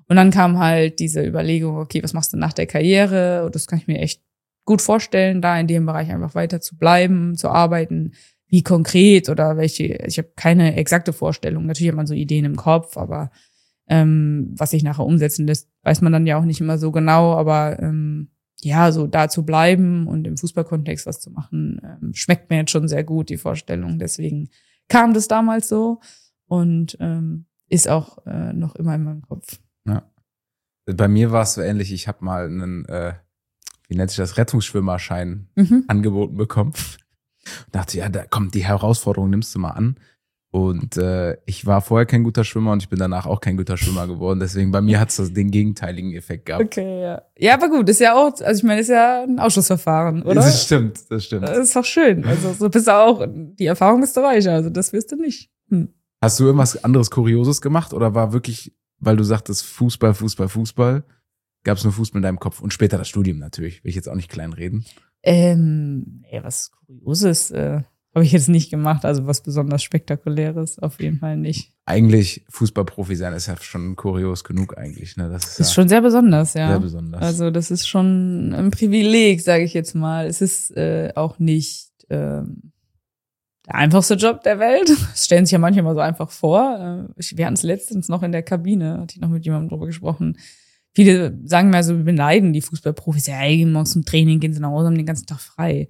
Und dann kam halt diese Überlegung, okay, was machst du nach der Karriere? Und das kann ich mir echt gut vorstellen, da in dem Bereich einfach weiter zu bleiben, zu arbeiten. Wie konkret oder ich habe keine exakte Vorstellung. Natürlich hat man so Ideen im Kopf, aber was sich nachher umsetzen lässt, weiß man dann ja auch nicht immer so genau. Aber so da zu bleiben und im Fußballkontext was zu machen, schmeckt mir jetzt schon sehr gut, die Vorstellung. Deswegen kam das damals so und ist auch noch immer in meinem Kopf. Ja. Bei mir war es so ähnlich. Ich habe mal einen, wie nennt sich das, Rettungsschwimmerschein angeboten bekommen. Und dachte, ja, da kommt die Herausforderung, nimmst du mal an. Und ich war vorher kein guter Schwimmer und ich bin danach auch kein guter Schwimmer geworden. Deswegen bei mir hat es den gegenteiligen Effekt gehabt. Okay, ja. Ja, aber gut, ist ja auch, also ich meine, ist ja ein Ausschussverfahren, oder? Das stimmt. Das ist doch schön. Also so bist du auch, die Erfahrung bist du reicher, also das wirst du nicht. Hast du irgendwas anderes Kurioses gemacht oder war wirklich, weil du sagtest Fußball, gab es nur Fußball in deinem Kopf und später das Studium natürlich, will ich jetzt auch nicht kleinreden. Was Kurioses habe ich jetzt nicht gemacht, also was besonders Spektakuläres auf jeden Fall nicht. Eigentlich Fußballprofi sein ist ja schon kurios genug eigentlich, ne? Das ist schon sehr besonders, ja. Sehr besonders. Also das ist schon ein Privileg, sage ich jetzt mal. Es ist auch nicht der einfachste Job der Welt. Das stellen sich ja manche mal so einfach vor. Wir hatten es letztens noch in der Kabine, hatte ich noch mit jemandem drüber gesprochen. Viele sagen mir so, wir beneiden die Fußballprofis. Ja, morgens zum Training gehen sie nach Hause, haben den ganzen Tag frei.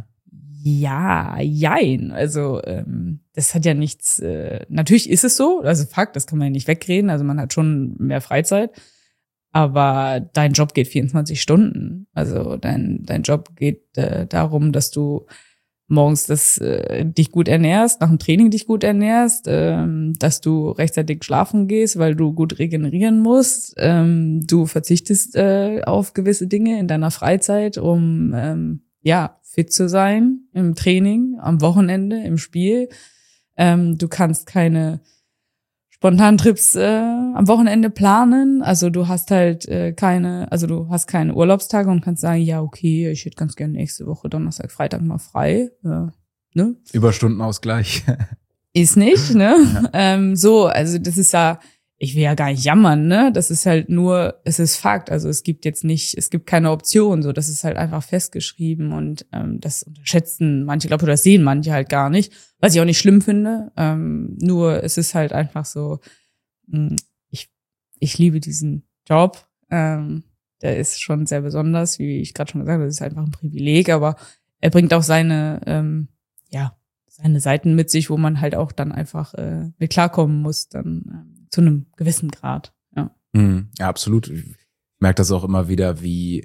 Ja, jein. Also das hat ja nichts, natürlich ist es so, also Fakt, das kann man ja nicht wegreden. Also man hat schon mehr Freizeit, aber dein Job geht 24 Stunden. Also dein Job geht darum, dass du morgens dich gut ernährst, nach dem Training dich gut ernährst, dass du rechtzeitig schlafen gehst, weil du gut regenerieren musst. Du verzichtest auf gewisse Dinge in deiner Freizeit, um fit zu sein im Training, am Wochenende, im Spiel. Du kannst keine Spontantrips am Wochenende planen. Also du hast halt keine Urlaubstage und kannst sagen, ja, okay, ich hätte ganz gerne nächste Woche Donnerstag, Freitag mal frei. Ne? Überstundenausgleich. Ist nicht, ne? Ja. Also das ist ja, ich will ja gar nicht jammern, ne? Das ist halt nur, es ist Fakt. Also es gibt keine Option, so, das ist halt einfach festgeschrieben und das unterschätzen manche, glaube ich, oder das sehen manche halt gar nicht, was ich auch nicht schlimm finde. Nur es ist halt einfach so, ich liebe diesen Job. Der ist schon sehr besonders, wie ich gerade schon gesagt habe, das ist einfach ein Privileg, aber er bringt auch seine Seiten mit sich, wo man halt auch dann einfach mit klarkommen muss, dann zu einem gewissen Grad. Ja, ja, absolut. Ich merke das auch immer wieder, wie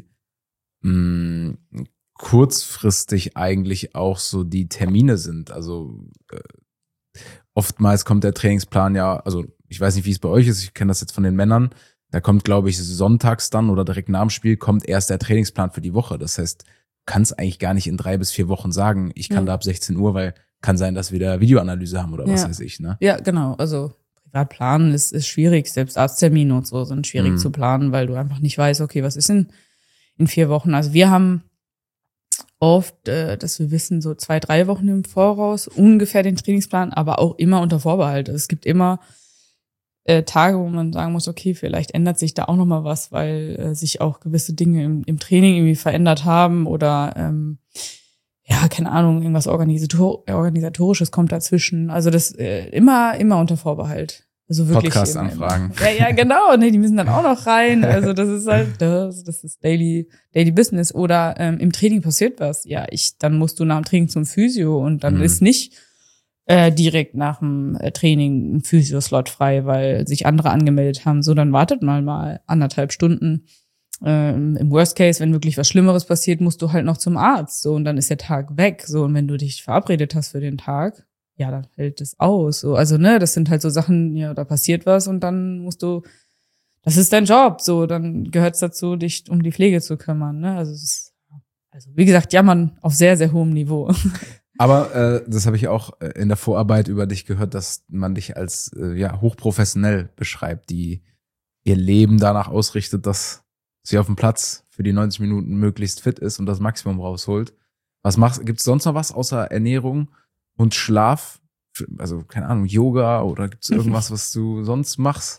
kurzfristig eigentlich auch so die Termine sind. Also oftmals kommt der Trainingsplan ja, also ich weiß nicht, wie es bei euch ist, ich kenne das jetzt von den Männern, da kommt, glaube ich, sonntags dann oder direkt nach dem Spiel kommt erst der Trainingsplan für die Woche. Das heißt, du kannst eigentlich gar nicht in 3 bis 4 Wochen sagen, ich kann da ab 16 Uhr, weil kann sein, dass wir da Videoanalyse haben oder was weiß ich, ne? Ja, genau. Also privat planen ist schwierig. Selbst Arzttermine und so sind schwierig zu planen, weil du einfach nicht weißt, okay, was ist in 4 Wochen? Also wir haben oft, dass wir wissen, so 2-3 Wochen im Voraus ungefähr den Trainingsplan, aber auch immer unter Vorbehalt. Es gibt immer Tage, wo man sagen muss, okay, vielleicht ändert sich da auch noch mal was, weil sich auch gewisse Dinge im Training irgendwie verändert haben oder keine Ahnung, irgendwas Organisatorisches kommt dazwischen. Also das immer unter Vorbehalt. Also wirklich Podcast-Anfragen. Ja, genau. Nee, die müssen dann auch noch rein. Also das ist halt, das ist Daily Business. Oder im Training passiert was. Ja, dann musst du nach dem Training zum Physio und dann ist nicht direkt nach dem Training ein Physio-Slot frei, weil sich andere angemeldet haben. So, dann wartet mal 1,5 Stunden. Im Worst Case, wenn wirklich was Schlimmeres passiert, musst du halt noch zum Arzt. So, und dann ist der Tag weg. So, und wenn du dich verabredet hast für den Tag, ja, dann fällt es aus. So, also, ne, das sind halt so Sachen, ja, da passiert was und dann musst du, das ist dein Job. So, dann gehört's dazu, dich um die Pflege zu kümmern, ne? Also wie gesagt, jammern auf sehr, sehr hohem Niveau. Aber das habe ich auch in der Vorarbeit über dich gehört, dass man dich als hochprofessionell beschreibt, die ihr Leben danach ausrichtet, dass sie auf dem Platz für die 90 Minuten möglichst fit ist und das Maximum rausholt. Gibt's sonst noch was außer Ernährung und Schlaf? Also, keine Ahnung, Yoga oder gibt's irgendwas, was du sonst machst?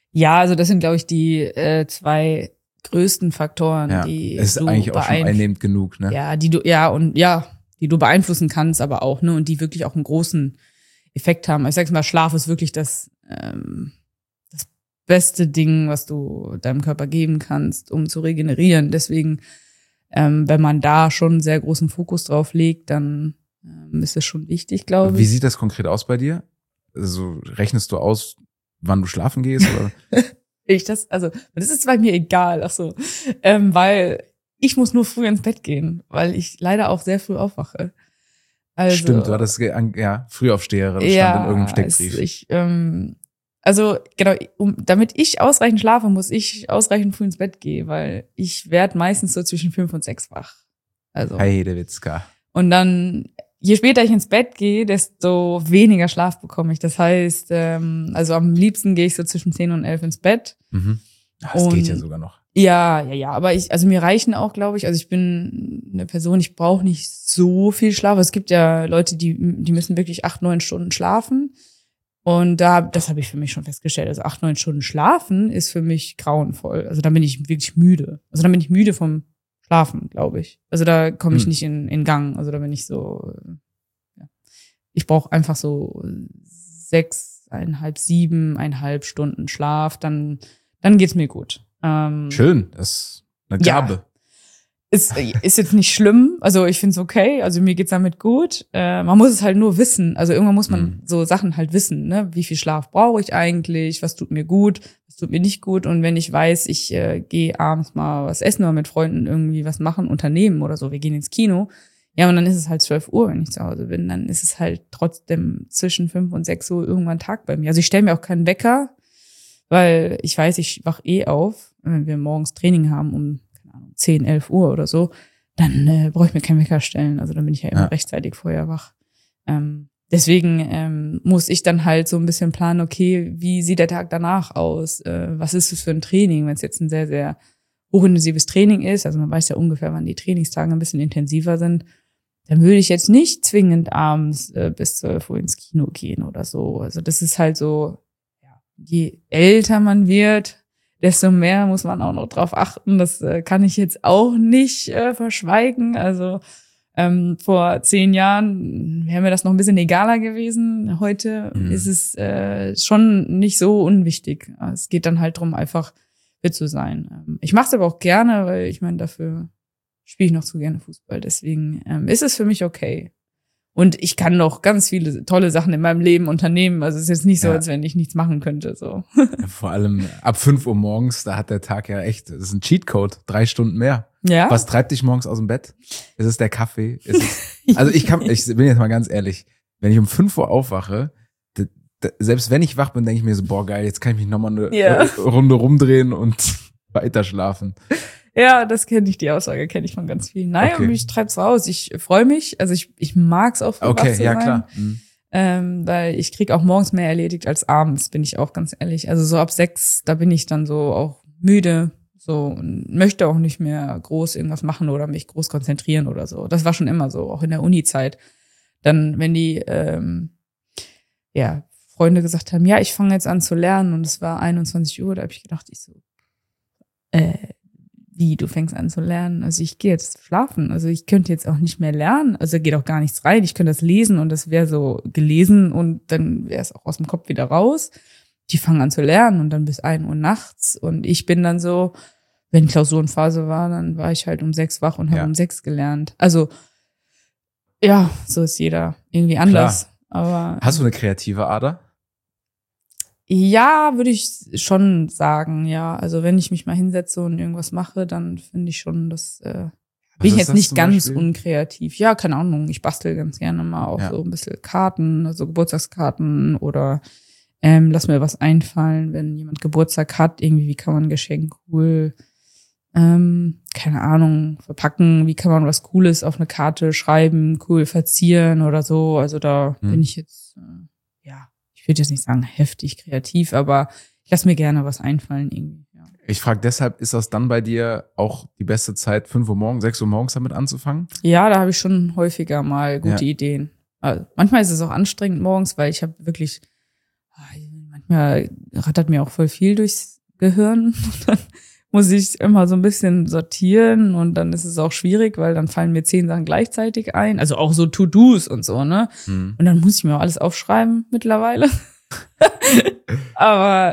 Ja, also das sind, glaube ich, die 2 größten Faktoren, Ja, die es ist eigentlich auch schon einnehmend genug, ne? Ja, die du beeinflussen kannst, aber auch, ne, und die wirklich auch einen großen Effekt haben. Ich sag's mal, Schlaf ist wirklich das beste Ding, was du deinem Körper geben kannst, um zu regenerieren. Deswegen, wenn man da schon einen sehr großen Fokus drauf legt, dann ist es schon wichtig, glaube ich. Wie sieht das konkret aus bei dir? Also rechnest du aus, wann du schlafen gehst? Oder? Das ist bei mir egal, weil ich muss nur früh ins Bett gehen, weil ich leider auch sehr früh aufwache. Also, Stimmt, du hattest Frühaufsteherin, stand in irgendeinem Steckbrief. Genau, damit ich ausreichend schlafe, muss ich ausreichend früh ins Bett gehen, weil ich werde meistens so zwischen 5 und 6 wach. Also. Heidewitzka. Und dann, je später ich ins Bett gehe, desto weniger Schlaf bekomme ich. Das heißt, also am liebsten gehe ich so zwischen 10 und 11 ins Bett. Mhm. Das geht ja sogar noch. Ja, aber mir reichen auch, glaube ich, also ich bin eine Person, ich brauche nicht so viel Schlaf. Es gibt ja Leute, die müssen wirklich 8, 9 Stunden schlafen. Und das habe ich für mich schon festgestellt. Also 8, 9 Stunden schlafen ist für mich grauenvoll. Also da bin ich wirklich müde. Also da bin ich müde vom Schlafen, glaube ich. Also da komme ich nicht in Gang. Also da bin ich so, ja. Ich brauche einfach so 6,5, 7,5 Stunden Schlaf, dann geht's mir gut. Schön, das ist eine Gabe. Ja. Ist jetzt nicht schlimm, also ich finde es okay, also mir geht's damit gut. Man muss es halt nur wissen, also irgendwann muss man so Sachen halt wissen, ne? Wie viel Schlaf brauche ich eigentlich, was tut mir gut, was tut mir nicht gut, und wenn ich weiß, ich gehe abends mal was essen oder mit Freunden irgendwie was machen, unternehmen oder so, wir gehen ins Kino, ja, und dann ist es halt 12 Uhr, wenn ich zu Hause bin, dann ist es halt trotzdem zwischen 5 und 6 Uhr irgendwann Tag bei mir. Also ich stelle mir auch keinen Wecker, weil ich weiß, ich wach auf, wenn wir morgens Training haben um 10, 11 Uhr oder so, dann brauche ich mir keinen Wecker stellen. Also dann bin ich ja immer rechtzeitig vorher wach. Deswegen muss ich dann halt so ein bisschen planen, okay, wie sieht der Tag danach aus? Was ist es für ein Training, wenn es jetzt ein sehr, sehr hochintensives Training ist? Also man weiß ja ungefähr, wann die Trainingstage ein bisschen intensiver sind. Dann würde ich jetzt nicht zwingend abends bis 12 Uhr ins Kino gehen oder so. Also das ist halt so, je älter man wird, desto mehr muss man auch noch drauf achten. Das kann ich jetzt auch nicht verschweigen. Also vor 10 Jahren wäre mir das noch ein bisschen egaler gewesen. Heute ist es schon nicht so unwichtig. Es geht dann halt darum, einfach fit zu sein. Ich mache es aber auch gerne, weil ich meine, dafür spiele ich noch zu gerne Fußball. Deswegen ist es für mich okay. Und ich kann noch ganz viele tolle Sachen in meinem Leben unternehmen. Also es ist jetzt nicht so, als wenn ich nichts machen könnte. So. Ja, vor allem ab 5 Uhr morgens, da hat der Tag ja echt, das ist ein Cheatcode, 3 Stunden mehr. Ja. Was treibt dich morgens aus dem Bett? Ist es der Kaffee? Also ich bin jetzt mal ganz ehrlich, wenn ich um 5 Uhr aufwache, selbst wenn ich wach bin, denke ich mir so, boah geil, jetzt kann ich mich nochmal eine Runde rumdrehen und weiter schlafen. Ja, die Aussage kenne ich von ganz vielen. Nein, okay. Mich treibt's raus. Ich freue mich, also ich mag's auch früh wach zu sein. Ja, klar. Weil ich krieg auch morgens mehr erledigt als abends, bin ich auch ganz ehrlich. Also so ab 6, da bin ich dann so auch müde, so, und möchte auch nicht mehr groß irgendwas machen oder mich groß konzentrieren oder so. Das war schon immer so, auch in der Uni-Zeit. Dann, wenn die Freunde gesagt haben, ja, ich fange jetzt an zu lernen, und es war 21 Uhr, da habe ich gedacht, wie, du fängst an zu lernen? Also ich gehe jetzt schlafen. Also ich könnte jetzt auch nicht mehr lernen. Also da geht auch gar nichts rein. Ich könnte das lesen und das wäre so gelesen und dann wäre es auch aus dem Kopf wieder raus. Die fangen an zu lernen und dann bis 1 Uhr nachts. Und ich bin dann so, wenn Klausurenphase war, dann war ich halt um 6 wach und habe um 6 gelernt. Also ja, so ist jeder irgendwie anders. Klar. Aber hast du eine kreative Ader? Ja, würde ich schon sagen, ja. Also wenn ich mich mal hinsetze und irgendwas mache, dann finde ich schon, das bin ich jetzt nicht ganz unkreativ. Ja, keine Ahnung, ich bastel ganz gerne mal auch so ein bisschen Karten, also Geburtstagskarten, oder lass mir was einfallen, wenn jemand Geburtstag hat, irgendwie, wie kann man ein Geschenk cool, keine Ahnung, verpacken, wie kann man was Cooles auf eine Karte schreiben, cool verzieren oder so. Also da bin ich jetzt, ich würde jetzt nicht sagen heftig kreativ, aber ich lasse mir gerne was einfallen irgendwie. Ja. Ich frage deshalb, ist das dann bei dir auch die beste Zeit, 5 Uhr morgens, 6 Uhr morgens damit anzufangen? Ja, da habe ich schon häufiger mal gute Ideen. Also manchmal ist es auch anstrengend morgens, weil ich habe wirklich, rattert mir auch voll viel durchs Gehirn. Dann muss ich immer so ein bisschen sortieren und dann ist es auch schwierig, weil dann fallen mir 10 Sachen gleichzeitig ein. Also auch so To-Dos und so, ne? Und dann muss ich mir auch alles aufschreiben mittlerweile. Aber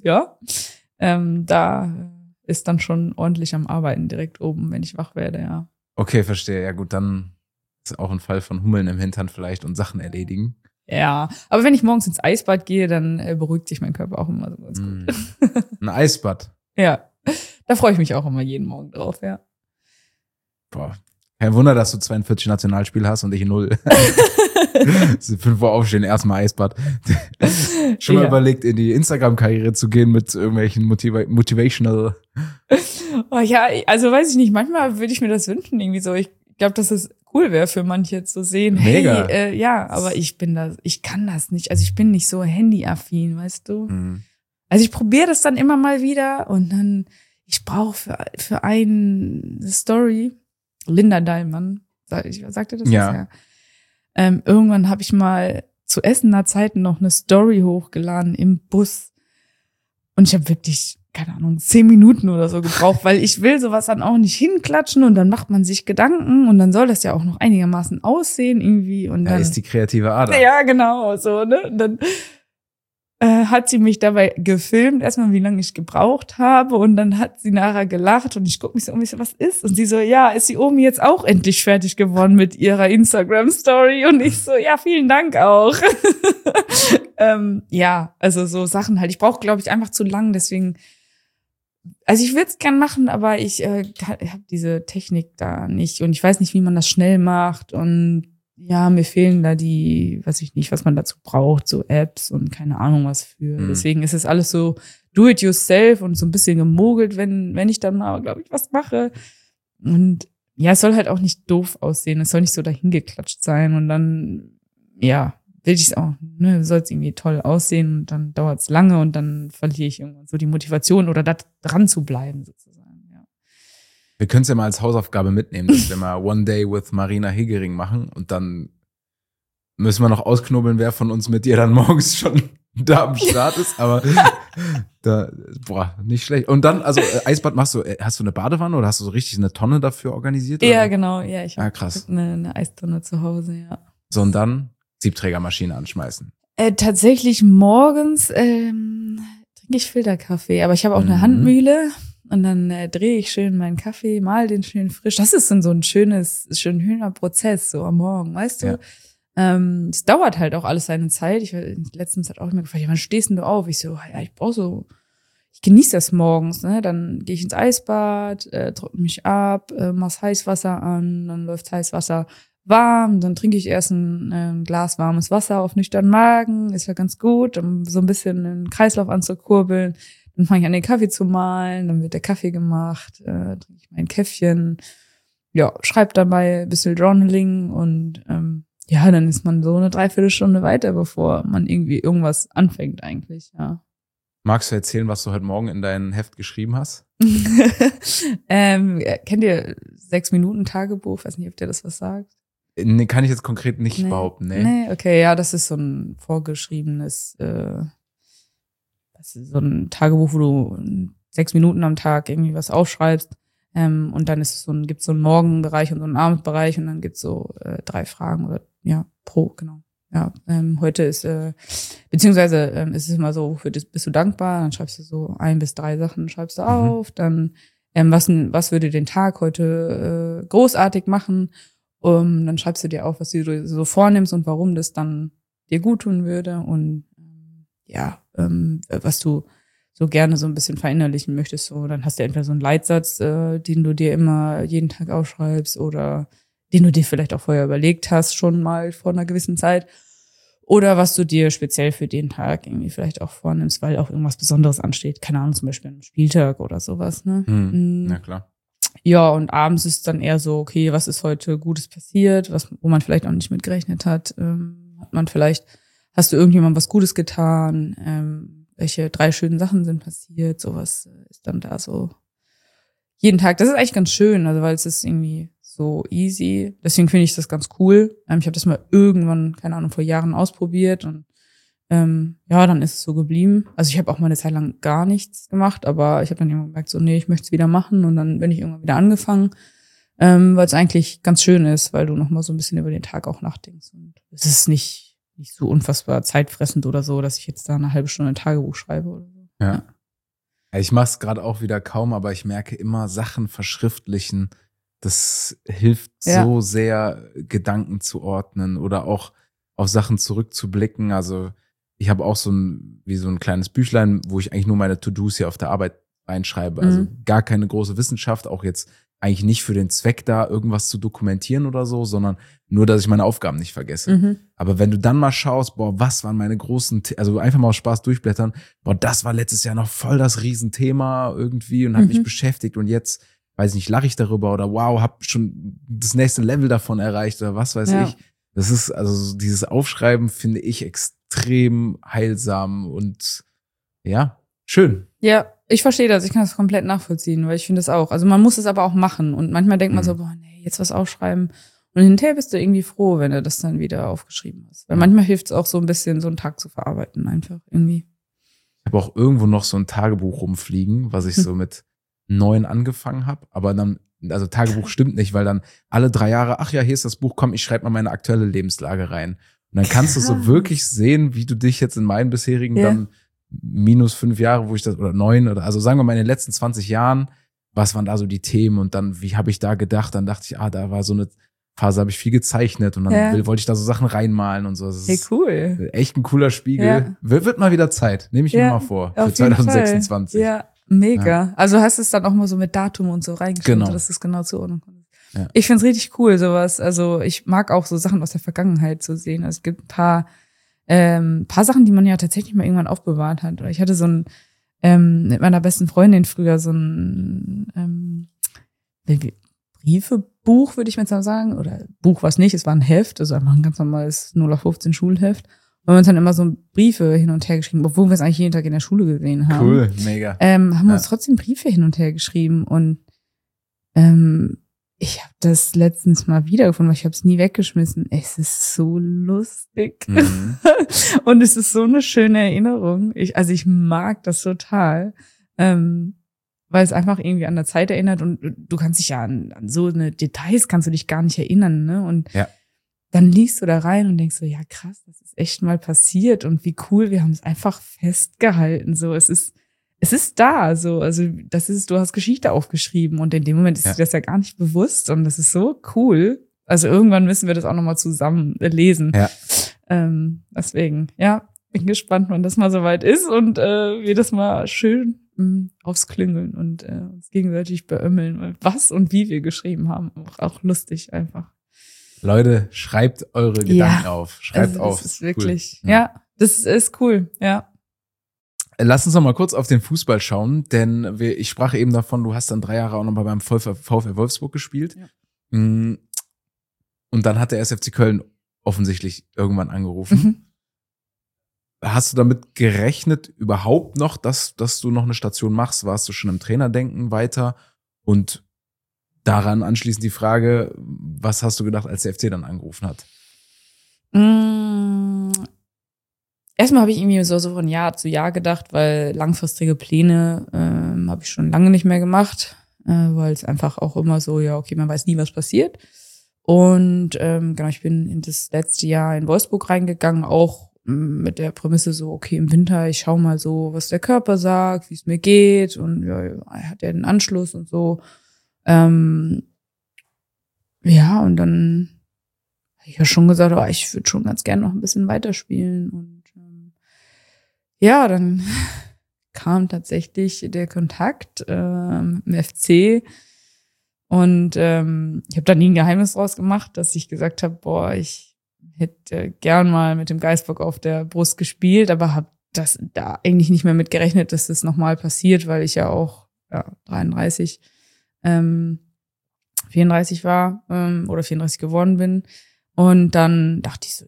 da ist dann schon ordentlich am Arbeiten direkt oben, wenn ich wach werde, ja. Okay, verstehe. Ja gut, dann ist auch ein Fall von Hummeln im Hintern vielleicht und Sachen erledigen. Ja, aber wenn ich morgens ins Eisbad gehe, dann beruhigt sich mein Körper auch immer so ganz gut. Ein Eisbad. Ja, da freue ich mich auch immer jeden Morgen drauf, ja. Boah, kein Wunder, dass du 42 Nationalspiele hast und ich 0. 5 Uhr aufstehen, erstmal Eisbad. Schon mal überlegt, in die Instagram-Karriere zu gehen mit irgendwelchen Motivational. Oh ja, also weiß ich nicht, manchmal würde ich mir das wünschen irgendwie so. Ich glaube, dass es cool wäre für manche zu sehen. Mega. Hey, ja, aber ich kann das nicht. Also ich bin nicht so handyaffin, weißt du? Also ich probiere das dann immer mal wieder und dann, ich brauche für eine Story, Linda Dahlmann, sagte das? Ja. Irgendwann habe ich mal zu Essener Zeiten noch eine Story hochgeladen im Bus und ich habe wirklich, keine Ahnung, 10 Minuten oder so gebraucht, weil ich will sowas dann auch nicht hinklatschen und dann macht man sich Gedanken und dann soll das ja auch noch einigermaßen aussehen irgendwie und dann ist die kreative Ader. Ja, genau, so, ne? Und dann hat sie mich dabei gefilmt, erstmal wie lange ich gebraucht habe und dann hat sie nachher gelacht und ich gucke mich so um, ich so, was ist? Und sie so, ja, ist die Omi jetzt auch endlich fertig geworden mit ihrer Instagram-Story? Und ich so, ja, vielen Dank auch. Ja, also so Sachen halt. Ich brauche, glaube ich, einfach zu lang, deswegen, also ich würde es gern machen, aber ich habe diese Technik da nicht und ich weiß nicht, wie man das schnell macht und ja, mir fehlen da weiß ich nicht, was man dazu braucht, so Apps und keine Ahnung was für. Deswegen ist es alles so do it yourself und so ein bisschen gemogelt, wenn ich dann mal, glaube ich, was mache. Und ja, es soll halt auch nicht doof aussehen. Es soll nicht so dahingeklatscht sein und dann, ja, will ich es auch, ne, soll es irgendwie toll aussehen und dann dauert es lange und dann verliere ich irgendwann so die Motivation oder da dran zu bleiben sozusagen. Wir können es ja mal als Hausaufgabe mitnehmen, dass wir mal One Day with Marina Hegering machen und dann müssen wir noch ausknobeln, wer von uns mit dir dann morgens schon da am Start ist, aber nicht schlecht. Und dann, also Eisbad machst du, hast du eine Badewanne oder hast du so richtig eine Tonne dafür organisiert? Oder? Ja, genau, ja, ich habe krass. eine Eistonne zu Hause, ja. So, und dann Siebträgermaschine anschmeißen. Tatsächlich morgens trinke ich Filterkaffee, aber ich habe auch eine Handmühle. Und dann drehe ich schön meinen Kaffee, mal den schön frisch. Das ist dann so ein schöner Prozess, so am Morgen, weißt du? Ja. Es dauert halt auch alles seine Zeit. Letztens hat auch jemand gefragt, ja, wann stehst denn du auf? Ich so, ja, ich genieße das morgens, ne? Dann gehe ich ins Eisbad, trockne mich ab, mach's Heißwasser an, dann läuft Heißwasser warm, dann trinke ich erst ein Glas warmes Wasser auf nüchternen Magen, ist ja ganz gut, um so ein bisschen den Kreislauf anzukurbeln. Dann fange ich an, den Kaffee zu mahlen, dann wird der Kaffee gemacht, trinke ich mein Käffchen, ja, schreibe dabei ein bisschen Journaling und ja, dann ist man so eine Dreiviertelstunde weiter, bevor man irgendwie irgendwas anfängt eigentlich, ja. Magst du erzählen, was du heute Morgen in dein Heft geschrieben hast? Kennt ihr 6-Minuten-Tagebuch? Weiß nicht, ob dir das was sagt. Nee, kann ich jetzt konkret nicht behaupten, Nee, okay, ja, das ist so ein vorgeschriebenes das ist so ein Tagebuch, wo du 6 Minuten am Tag irgendwie was aufschreibst. Und dann ist es gibt's so einen Morgenbereich und so einen Abendbereich und dann gibt's so 3 Fragen oder genau. Ja, heute ist, beziehungsweise ist es immer so, wofür bist du dankbar? Dann schreibst du so 1 bis 3 Sachen, schreibst du auf. Dann was würde den Tag heute großartig machen? Dann schreibst du dir auf, was du so vornimmst und warum das dann dir gut tun würde und was du so gerne so ein bisschen verinnerlichen möchtest. So, dann hast du entweder so einen Leitsatz, den du dir immer jeden Tag aufschreibst oder den du dir vielleicht auch vorher überlegt hast, schon mal vor einer gewissen Zeit. Oder was du dir speziell für den Tag irgendwie vielleicht auch vornimmst, weil auch irgendwas Besonderes ansteht. Keine Ahnung, zum Beispiel ein Spieltag oder sowas, ne? Na klar. Ja, und abends ist dann eher so, okay, was ist heute Gutes passiert, wo man vielleicht auch nicht mit gerechnet hat. Hast du irgendjemandem was Gutes getan? Welche 3 schönen Sachen sind passiert? Sowas ist dann da so jeden Tag. Das ist eigentlich ganz schön, also weil es ist irgendwie so easy. Deswegen finde ich das ganz cool. Ich habe das mal irgendwann, keine Ahnung, vor Jahren ausprobiert und Ja, dann ist es so geblieben. Also ich habe auch mal eine Zeit lang gar nichts gemacht, aber ich habe dann irgendwann gemerkt, so nee, ich möchte es wieder machen und dann bin ich irgendwann wieder angefangen, weil es eigentlich ganz schön ist, weil du nochmal so ein bisschen über den Tag auch nachdenkst und es ist nicht so unfassbar zeitfressend oder so, dass ich jetzt da eine halbe Stunde ein Tagebuch schreibe oder so. Ja. Ich mache es gerade auch wieder kaum, aber ich merke immer, Sachen verschriftlichen, das hilft so sehr, Gedanken zu ordnen oder auch auf Sachen zurückzublicken. Also ich habe auch so ein kleines Büchlein, wo ich eigentlich nur meine To-Dos hier auf der Arbeit reinschreibe. Also gar keine große Wissenschaft, auch jetzt eigentlich nicht für den Zweck da, irgendwas zu dokumentieren oder so, sondern nur, dass ich meine Aufgaben nicht vergesse. Aber wenn du dann mal schaust, boah, was waren meine großen, also einfach mal aus Spaß durchblättern, boah, das war letztes Jahr noch voll das Riesenthema irgendwie und hat mich beschäftigt und jetzt, weiß nicht, lache ich darüber oder wow, hab schon das nächste Level davon erreicht oder was weiß ich. Das ist, also dieses Aufschreiben finde ich extrem heilsam und ja, schön. Ja, ich verstehe das. Ich kann das komplett nachvollziehen, weil ich finde das auch. Also man muss es aber auch machen. Und manchmal denkt man so, boah, nee, jetzt was aufschreiben. Und hinterher bist du irgendwie froh, wenn du das dann wieder aufgeschrieben hast. Weil manchmal hilft es auch so ein bisschen, so einen Tag zu verarbeiten einfach irgendwie. Ich habe auch irgendwo noch so ein Tagebuch rumfliegen, was ich so mit 9 angefangen habe. Aber dann, also Tagebuch stimmt nicht, weil dann alle 3 Jahre, ach ja, hier ist das Buch, komm, ich schreibe mal meine aktuelle Lebenslage rein. Und dann kannst du so wirklich sehen, wie du dich jetzt in meinen bisherigen dann -5 Jahre, wo ich das, oder 9, oder also sagen wir mal in den letzten 20 Jahren, was waren da so die Themen und dann, wie habe ich da gedacht, dann dachte ich, da war so eine Phase, habe ich viel gezeichnet und dann wollte ich da so Sachen reinmalen und so. Das ist cool. Echt ein cooler Spiegel. Ja. Wird mal wieder Zeit, nehme ich mir mal vor, für 2026. Ja, mega. Ja. Also hast du es dann auch mal so mit Datum und so reingeschrieben, dass es genau zuordnen kommt. Ja. Ich find's richtig cool, sowas. Also ich mag auch so Sachen aus der Vergangenheit zu sehen. Also es gibt ein paar Sachen, die man ja tatsächlich mal irgendwann aufbewahrt hat. Oder ich hatte so ein mit meiner besten Freundin früher so ein Briefebuch, würde ich jetzt mal sagen. Oder Buch war es nicht, es war ein Heft, also einfach ein ganz normales 0-15 Schulheft. Und wir haben uns dann immer so Briefe hin und her geschrieben, obwohl wir es eigentlich jeden Tag in der Schule gesehen haben. Cool, mega. Haben wir uns trotzdem Briefe hin und her geschrieben und ich habe das letztens mal wiedergefunden, weil ich habe es nie weggeschmissen. Es ist so lustig. Und es ist so eine schöne Erinnerung. Ich mag das total, weil es einfach irgendwie an der Zeit erinnert und du kannst dich ja an so eine Details kannst du dich gar nicht erinnern, ne? Und dann liest du da rein und denkst so, ja krass, das ist echt mal passiert und wie cool, wir haben es einfach festgehalten. So, es ist da, so, also du hast Geschichte aufgeschrieben und in dem Moment ist dir das ja gar nicht bewusst und das ist so cool. Also irgendwann müssen wir das auch nochmal zusammen lesen. Ja. Deswegen, bin gespannt, wann das mal soweit ist und wir das mal schön ausklüngeln und uns gegenseitig beömmeln, was und wie wir geschrieben haben. Auch lustig einfach. Leute, schreibt eure Gedanken auf. Schreibt auf. Das ist wirklich, cool. Das ist cool, Lass uns noch mal kurz auf den Fußball schauen, denn ich sprach eben davon, du hast dann 3 Jahre auch noch mal beim VfL Wolfsburg gespielt. Ja. Und dann hat der SFC Köln offensichtlich irgendwann angerufen. Hast du damit gerechnet überhaupt noch, dass du noch eine Station machst? Warst du schon im Trainerdenken weiter? Und daran anschließend die Frage, was hast du gedacht, als der FC dann angerufen hat? Erstmal habe ich irgendwie so von Jahr zu Jahr gedacht, weil langfristige Pläne habe ich schon lange nicht mehr gemacht, weil es einfach auch immer so, man weiß nie, was passiert. Und genau, ich bin in das letzte Jahr in Wolfsburg reingegangen, auch mit der Prämisse so, okay, im Winter, ich schaue mal so, was der Körper sagt, wie es mir geht und hat er den Anschluss und so. Und dann habe ich ja schon gesagt, ich würde schon ganz gerne noch ein bisschen weiterspielen und dann kam tatsächlich der Kontakt im FC und ich habe da nie ein Geheimnis draus gemacht, dass ich gesagt habe, ich hätte gern mal mit dem Geißbock auf der Brust gespielt, aber habe das da eigentlich nicht mehr mit gerechnet, dass das nochmal passiert, weil ich ja auch 34 war oder 34 geworden bin und dann dachte ich so,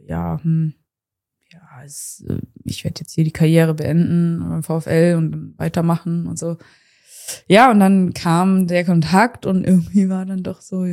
ich werde jetzt hier die Karriere beenden beim VfL und dann weitermachen und so. Ja, und dann kam der Kontakt und irgendwie war dann doch so,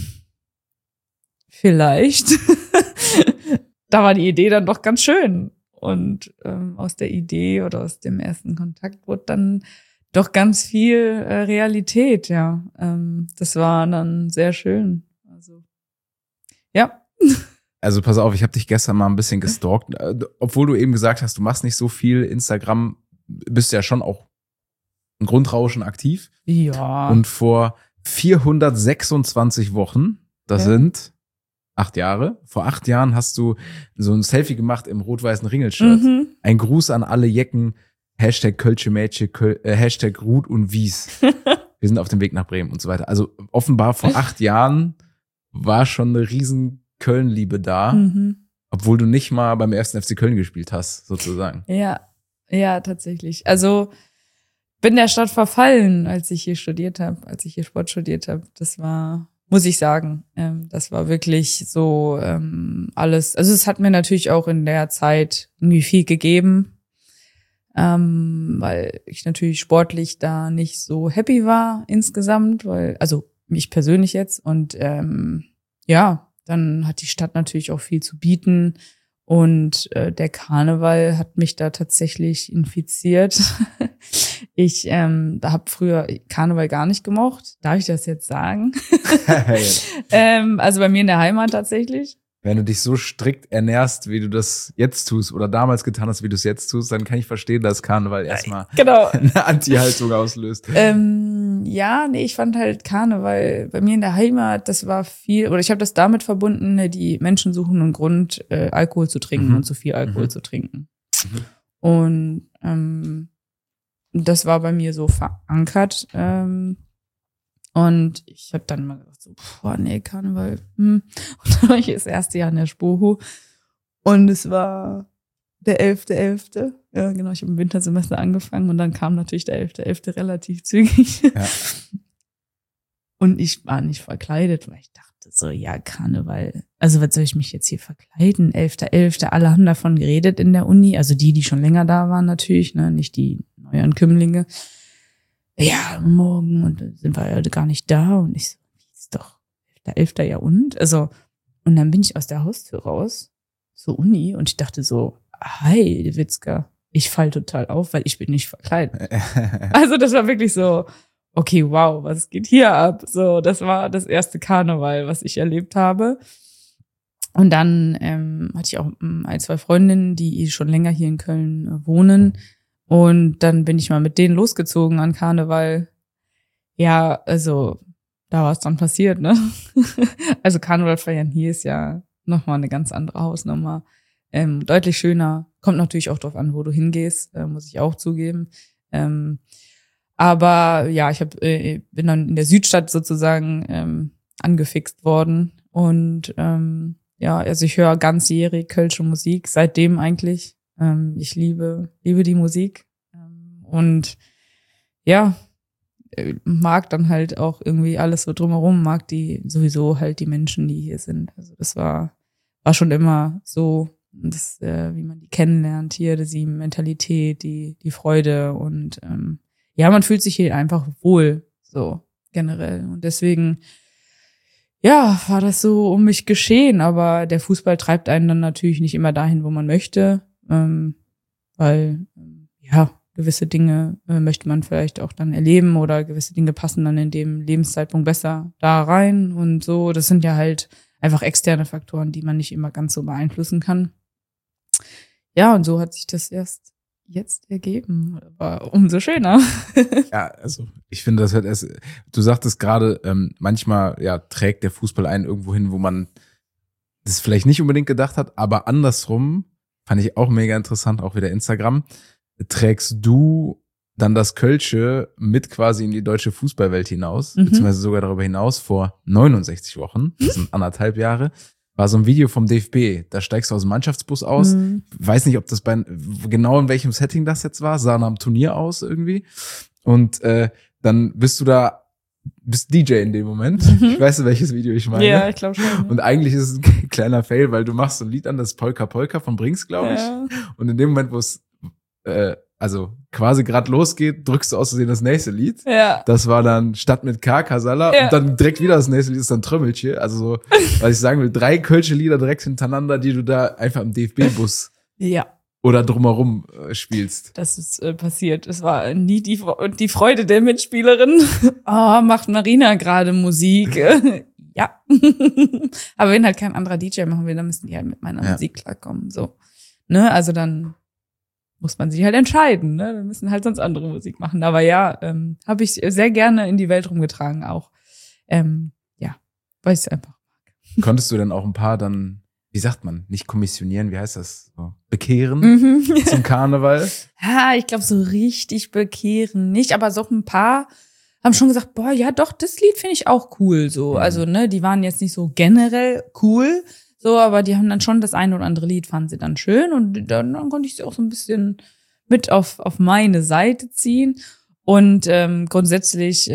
vielleicht. Da war die Idee dann doch ganz schön. Und aus der Idee oder aus dem ersten Kontakt wurde dann doch ganz viel Realität, ja. Das war dann sehr schön. Also, ja. Also pass auf, ich habe dich gestern mal ein bisschen gestalkt. Obwohl du eben gesagt hast, du machst nicht so viel Instagram, bist ja schon auch ein Grundrauschen aktiv. Ja. Und vor 426 Wochen, das sind 8 Jahre, vor 8 Jahren hast du so ein Selfie gemacht im rot-weißen Ringelshirt. Ein Gruß an alle Jecken, Hashtag Kölsche Mädchen, Hashtag Ruth und Wies. Wir sind auf dem Weg nach Bremen und so weiter. Also offenbar vor 8 Jahren war schon eine riesen Köln-Liebe da, obwohl du nicht mal beim 1. FC Köln gespielt hast, sozusagen. Ja, tatsächlich. Also bin der Stadt verfallen, als ich hier studiert habe, als ich hier Sport studiert habe. Das war, muss ich sagen, das war wirklich so alles. Also es hat mir natürlich auch in der Zeit irgendwie viel gegeben, weil ich natürlich sportlich da nicht so happy war insgesamt, also mich persönlich jetzt. Und dann hat die Stadt natürlich auch viel zu bieten. Und der Karneval hat mich da tatsächlich infiziert. Ich habe früher Karneval gar nicht gemocht. Darf ich das jetzt sagen? Also bei mir in der Heimat tatsächlich. Wenn du dich so strikt ernährst, wie du das jetzt tust oder damals getan hast, wie du es jetzt tust, dann kann ich verstehen, dass Karneval erstmal eine Anti-Haltung auslöst. Ich fand halt Karneval bei mir in der Heimat, das war viel, oder ich habe das damit verbunden, die Menschen suchen einen Grund, Alkohol zu trinken und zu viel Alkohol zu trinken. Und das war bei mir so verankert. Und ich habe dann mal gesagt, so, Karneval. Und dann war ich das erste Jahr in der Spoho. Und es war der 11.11. Ja, genau, ich habe im Wintersemester angefangen und dann kam natürlich der 11.11. relativ zügig. Ja. Und ich war nicht verkleidet, weil ich dachte so, ja, Karneval. Also was soll ich mich jetzt hier verkleiden? 11.11. Alle haben davon geredet in der Uni. Also die schon länger da waren natürlich, ne, nicht die Neuankömmlinge. Ja, morgen und dann sind wir ja gar nicht da und ich so, ist doch 11. ja und? Also, und dann bin ich aus der Haustür raus zur Uni und ich dachte so, hi, Witzka, ich fall total auf, weil ich bin nicht verkleidet. Also das war wirklich so, okay, wow, was geht hier ab? So, das war das erste Karneval, was ich erlebt habe. Und dann hatte ich auch 1, 2 Freundinnen, die schon länger hier in Köln wohnen. Und dann bin ich mal mit denen losgezogen an Karneval. Ja, also da war es dann passiert, ne? Also Karneval feiern hier ist ja nochmal eine ganz andere Hausnummer. Deutlich schöner. Kommt natürlich auch drauf an, wo du hingehst, muss ich auch zugeben. Aber ja, ich bin dann in der Südstadt sozusagen angefixt worden. Und also ich höre ganzjährig kölsche Musik, seitdem eigentlich. Ich liebe die Musik und ja, mag dann halt auch irgendwie alles so drumherum, mag die sowieso halt die Menschen, die hier sind. Also das war schon immer so, das, wie man die kennenlernt hier, die Mentalität, die Freude und man fühlt sich hier einfach wohl, so generell. Und deswegen war das so um mich geschehen, aber der Fußball treibt einen dann natürlich nicht immer dahin, wo man möchte. Weil gewisse Dinge möchte man vielleicht auch dann erleben oder gewisse Dinge passen dann in dem Lebenszeitpunkt besser da rein und so. Das sind ja halt einfach externe Faktoren, die man nicht immer ganz so beeinflussen kann. Ja, und so hat sich das erst jetzt ergeben. Aber umso schöner. Ja, also ich finde, das halt du sagtest gerade, manchmal trägt der Fußball einen irgendwo hin, wo man das vielleicht nicht unbedingt gedacht hat, aber andersrum fand ich auch mega interessant, auch wieder Instagram. Trägst du dann das Kölsche mit quasi in die deutsche Fußballwelt hinaus, beziehungsweise sogar darüber hinaus vor 69 Wochen, das sind 1,5 Jahre, war so ein Video vom DFB. Da steigst du aus dem Mannschaftsbus aus. Weiß nicht, ob das genau in welchem Setting das jetzt war, sah nach einem Turnier aus irgendwie. Und dann bist DJ in dem Moment. Ich weiß, welches Video ich meine. Ja, ich glaube schon. Ja. Und eigentlich ist es ein kleiner Fail, weil du machst so ein Lied an, das Polka Polka von Brinks, glaube ich. Ja. Und in dem Moment, wo es quasi gerade losgeht, drückst du aus Versehen das nächste Lied. Ja. Das war dann Stadt mit K, Kasala. Ja. Und dann direkt wieder das nächste Lied ist dann Trömmelchen. Also so, was ich sagen will, 3 kölsche Lieder direkt hintereinander, die du da einfach im DFB-Bus oder drumherum spielst. Das ist passiert. Es war nie die Freude der Mitspielerin. Oh, macht Marina gerade Musik? Ja. Aber wenn halt kein anderer DJ machen will, dann müssen die halt mit meiner Musik klarkommen. So. Ne? Also dann muss man sich halt entscheiden. Ne? Dann müssen halt sonst andere Musik machen. Aber ja, habe ich sehr gerne in die Welt rumgetragen auch. Ja, weil ich es einfach mag. Konntest du denn auch ein paar dann, wie sagt man, nicht kommissionieren, wie heißt das? So, bekehren zum Karneval? Ja, ich glaube, so richtig bekehren nicht, aber so ein paar haben schon gesagt, boah, ja doch, das Lied finde ich auch cool, so. Also, ne, die waren jetzt nicht so generell cool, so, aber die haben dann schon das eine oder andere Lied, fanden sie dann schön und dann konnte ich sie auch so ein bisschen mit auf meine Seite ziehen und grundsätzlich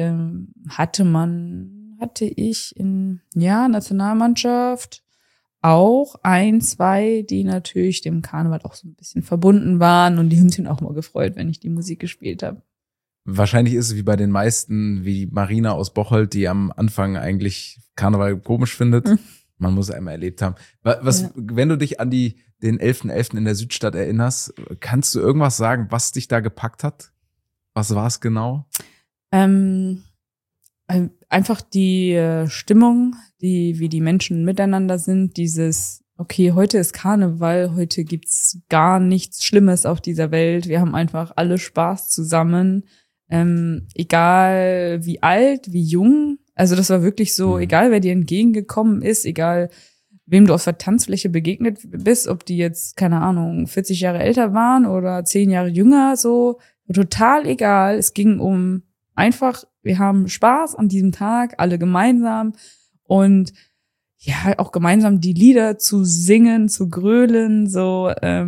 hatte ich in, Nationalmannschaft auch 1, 2, die natürlich dem Karneval auch so ein bisschen verbunden waren und die haben sich auch mal gefreut, wenn ich die Musik gespielt habe. Wahrscheinlich ist es wie bei den meisten, wie Marina aus Bocholt, die am Anfang eigentlich Karneval komisch findet. Man muss es einmal erlebt haben. Wenn du dich an den 11.11. in der Südstadt erinnerst, kannst du irgendwas sagen, was dich da gepackt hat? Was war es genau? Einfach die Stimmung, wie die Menschen miteinander sind, dieses, okay, heute ist Karneval, heute gibt's gar nichts Schlimmes auf dieser Welt, wir haben einfach alle Spaß zusammen, egal wie alt, wie jung, also das war wirklich so, egal wer dir entgegengekommen ist, egal wem du auf der Tanzfläche begegnet bist, ob die jetzt, keine Ahnung, 40 Jahre älter waren oder 10 Jahre jünger, so, total egal, es ging um einfach, wir haben Spaß an diesem Tag, alle gemeinsam und ja, auch gemeinsam die Lieder zu singen, zu grölen, so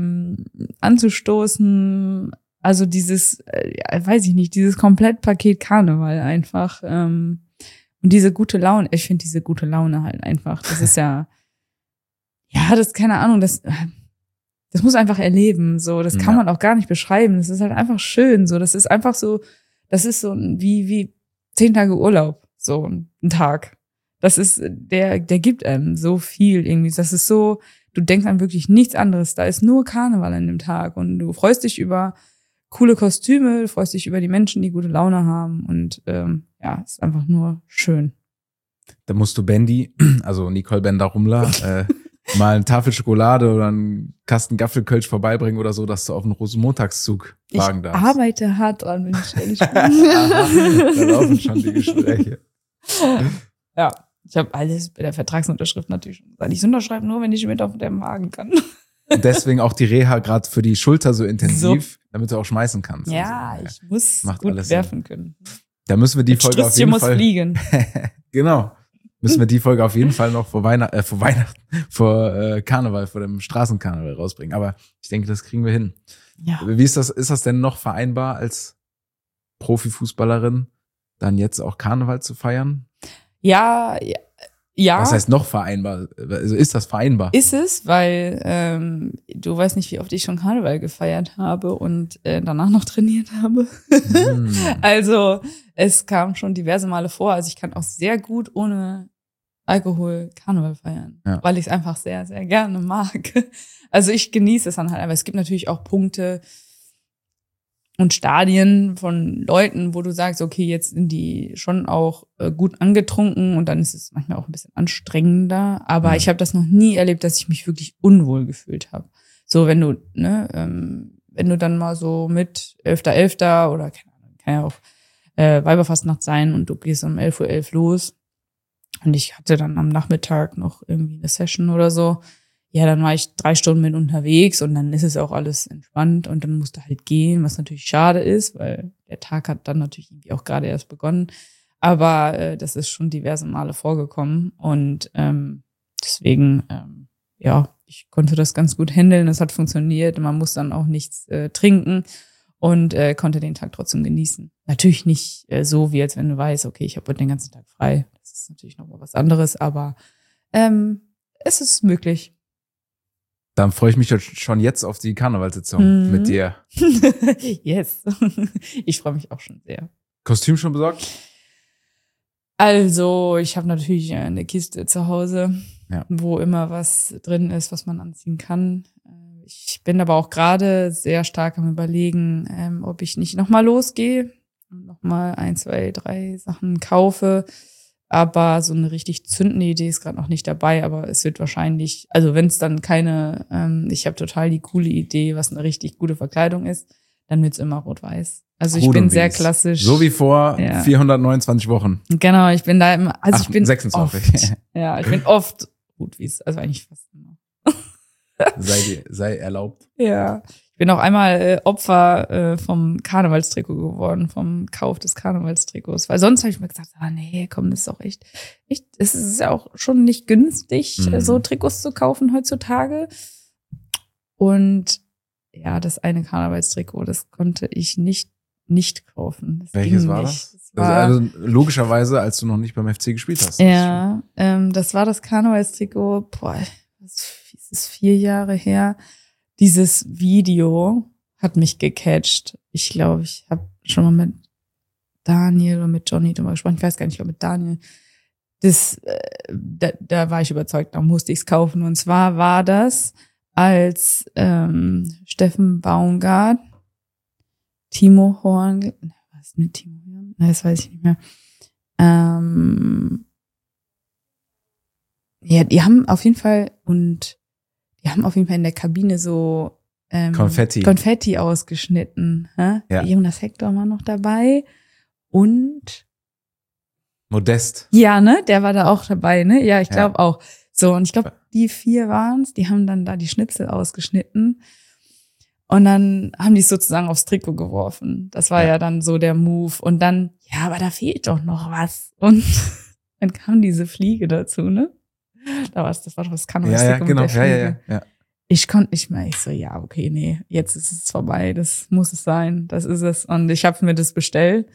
anzustoßen, also dieses, weiß ich nicht, dieses Komplettpaket Karneval einfach und diese gute Laune, ich finde diese gute Laune halt einfach, das ist ja, das, keine Ahnung, das muss einfach erleben, so, das kann man auch gar nicht beschreiben, das ist halt einfach schön, so, das ist einfach so, das ist so wie 10 Tage Urlaub, so ein Tag. Das ist, der gibt einem so viel irgendwie. Das ist so, du denkst an wirklich nichts anderes. Da ist nur Karneval an dem Tag und du freust dich über coole Kostüme, du freust dich über die Menschen, die gute Laune haben und ist einfach nur schön. Da musst du Bendy, also Nicole Bender-Rummler, mal eine Tafel Schokolade oder einen Kasten Gaffelkölsch vorbeibringen oder so, dass du auf einen Rosenmontagszug wagen darfst. Ich arbeite hart dran, wenn ich ehrlich bin. Da laufen schon die Gespräche. Ja, ich habe alles bei der Vertragsunterschrift natürlich schon gesagt. Ich unterschreibe nur, wenn ich mit auf dem Wagen kann. Und deswegen auch die Reha gerade für die Schulter so intensiv, damit du auch schmeißen kannst. Ja, so. Ich muss Macht gut werfen können. Da müssen wir die Folge auf jeden muss Fall. Fliegen. Genau. Müssen wir die Folge auf jeden Fall noch vor Karneval, vor dem Straßenkarneval rausbringen. Aber ich denke, das kriegen wir hin. Ja. Wie ist das denn noch vereinbar als Profifußballerin, dann jetzt auch Karneval zu feiern? Ja. Was heißt noch vereinbar? Also ist das vereinbar? Ist es, weil du weißt nicht, wie oft ich schon Karneval gefeiert habe und danach noch trainiert habe. Also es kam schon diverse Male vor. Also ich kann auch sehr gut ohne Alkohol Karneval feiern, weil ich es einfach sehr, sehr gerne mag. Also ich genieße es dann halt, aber es gibt natürlich auch Punkte und Stadien von Leuten, wo du sagst, okay, jetzt sind die schon auch gut angetrunken und dann ist es manchmal auch ein bisschen anstrengender. Aber ich habe das noch nie erlebt, dass ich mich wirklich unwohl gefühlt habe. So, wenn du, wenn du dann mal so mit 11.11. oder keine Ahnung, kann ja auch Weiberfastnacht sein und du gehst um 11.11 Uhr los und ich hatte dann am Nachmittag noch irgendwie eine Session oder so. Ja, dann war ich 3 Stunden mit unterwegs und dann ist es auch alles entspannt und dann musste halt gehen, was natürlich schade ist, weil der Tag hat dann natürlich irgendwie auch gerade erst begonnen. Aber das ist schon diverse Male vorgekommen und deswegen, ich konnte das ganz gut handeln, es hat funktioniert, man muss dann auch nichts trinken und konnte den Tag trotzdem genießen. Natürlich nicht so, wie als wenn du weißt, okay, ich habe heute den ganzen Tag frei. Das ist natürlich noch mal was anderes, aber es ist möglich. Dann freue ich mich schon jetzt auf die Karnevalssitzung mit dir. Yes. Ich freue mich auch schon sehr. Kostüm schon besorgt? Also, ich habe natürlich eine Kiste zu Hause, wo immer was drin ist, was man anziehen kann. Ich bin aber auch gerade sehr stark am Überlegen, ob ich nicht nochmal losgehe und nochmal 1, 2, 3 Sachen kaufe. Aber so eine richtig zündende Idee ist gerade noch nicht dabei. Aber es wird wahrscheinlich, also wenn es dann keine, ich habe total die coole Idee, was eine richtig gute Verkleidung ist, dann wird's immer rot-weiß. Also ich bin sehr klassisch. So wie vor 429 Wochen. Genau, ich bin da immer, also ich bin 26. Oft, ja, ich bin oft rot-weiß, also eigentlich fast immer. sei erlaubt. Ja, ich bin auch einmal Opfer vom Karnevalstrikot geworden, vom Kauf des Karnevalstrikots. Weil sonst habe ich mir gesagt, nee, komm, das ist auch echt, es ist ja auch schon nicht günstig, so Trikots zu kaufen heutzutage. Und ja, das eine Karnevalstrikot, das konnte ich nicht kaufen. Das Welches war das? Das war also logischerweise, als du noch nicht beim FC gespielt hast. Ja, das war das Karnevalstrikot, das ist 4 Jahre her. Dieses Video hat mich gecatcht. Ich glaube, ich habe schon mal mit Daniel oder mit Johnny drüber gesprochen. Ich weiß gar nicht, ich glaube mit Daniel. Da war ich überzeugt, da musste ich es kaufen. Und zwar war das, als Steffen Baumgart, Timo Horn, was ist mit Timo Horn? Nein, das weiß ich nicht mehr. Ja, die haben auf jeden Fall in der Kabine so Konfetti ausgeschnitten. Ja? Jonas Hector war noch dabei und Modest. Ja, ne? Der war da auch dabei, ne? Ja, ich glaube auch. So, und ich glaube, die 4 waren's, die haben dann da die Schnitzel ausgeschnitten und dann haben die es sozusagen aufs Trikot geworfen. Das war ja dann so der Move. Und dann, aber da fehlt doch noch was. Und dann kam diese Fliege dazu, ne? Das war doch das Karnevalstrikot genau. mit der Fliege. Ja. Ich konnte nicht mehr. Ich so, okay, nee, jetzt ist es vorbei. Das muss es sein. Das ist es. Und ich habe mir das bestellt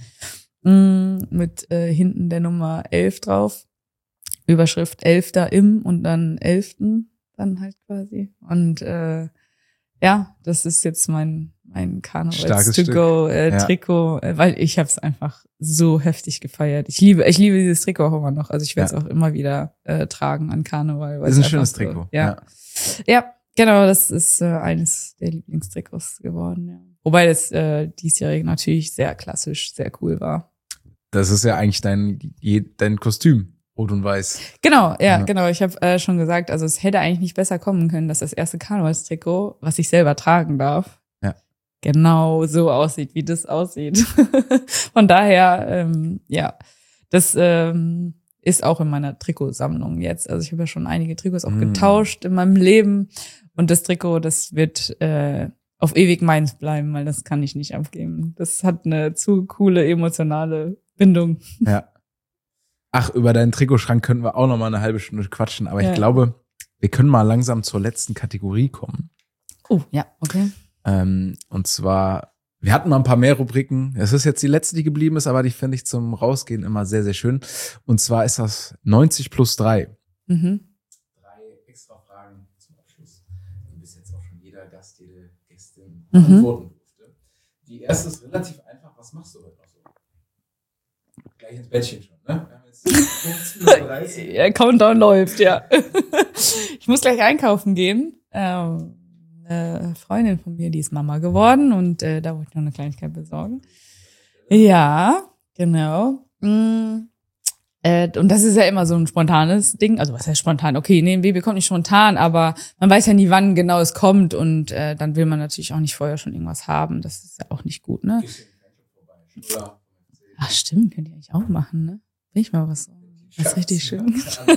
mit hinten der Nummer 11 drauf. Überschrift 11. im und dann 11. dann halt quasi. Und das ist jetzt mein Karnevals-to-go-Trikot, weil ich habe es einfach so heftig gefeiert. Ich liebe dieses Trikot auch immer noch. Also ich werde es auch immer wieder tragen an Karneval. Ist ein schönes Trikot. Ja, genau, das ist eines der Lieblingstrikots geworden. Ja. Wobei das diesjährige natürlich sehr klassisch, sehr cool war. Das ist ja eigentlich dein Kostüm. Rot und weiß. Genau, genau. Ich habe schon gesagt, also es hätte eigentlich nicht besser kommen können, dass das erste Karnevalstrikot, was ich selber tragen darf, genau so aussieht, wie das aussieht. Von daher, das ist auch in meiner Trikotsammlung jetzt. Also ich habe ja schon einige Trikots auch getauscht in meinem Leben. Und das Trikot, das wird auf ewig meins bleiben, weil das kann ich nicht abgeben. Das hat eine zu coole emotionale Bindung. Ja. Ach, über deinen Trikotschrank könnten wir auch noch mal eine halbe Stunde quatschen. Aber ich glaube, wir können mal langsam zur letzten Kategorie kommen. Oh, ja, okay. Und zwar, wir hatten mal ein paar mehr Rubriken. Es ist jetzt die letzte, die geblieben ist, aber die finde ich zum Rausgehen immer sehr, sehr schön. Und zwar ist das 90 plus 3. 3 extra Fragen zum Abschluss, die bis jetzt auch schon jeder Gast, jede Gästin beantworten durfte. Die erste ist relativ einfach. Was machst du heute noch so? Gleich ins Bettchen schon, ne? Wir haben jetzt 15:30 Uhr. Ja, Countdown läuft, ja. Ich muss gleich einkaufen gehen. Eine Freundin von mir, die ist Mama geworden und da wollte ich noch eine Kleinigkeit besorgen. Ja, genau. Und das ist ja immer so ein spontanes Ding. Also was heißt spontan? Okay, nee, ein Baby kommt nicht spontan, aber man weiß ja nie, wann genau es kommt und dann will man natürlich auch nicht vorher schon irgendwas haben. Das ist ja auch nicht gut, ne? Ach stimmt, könnt ihr eigentlich auch machen, ne? Will ich mal was sagen. Das ist richtig schön.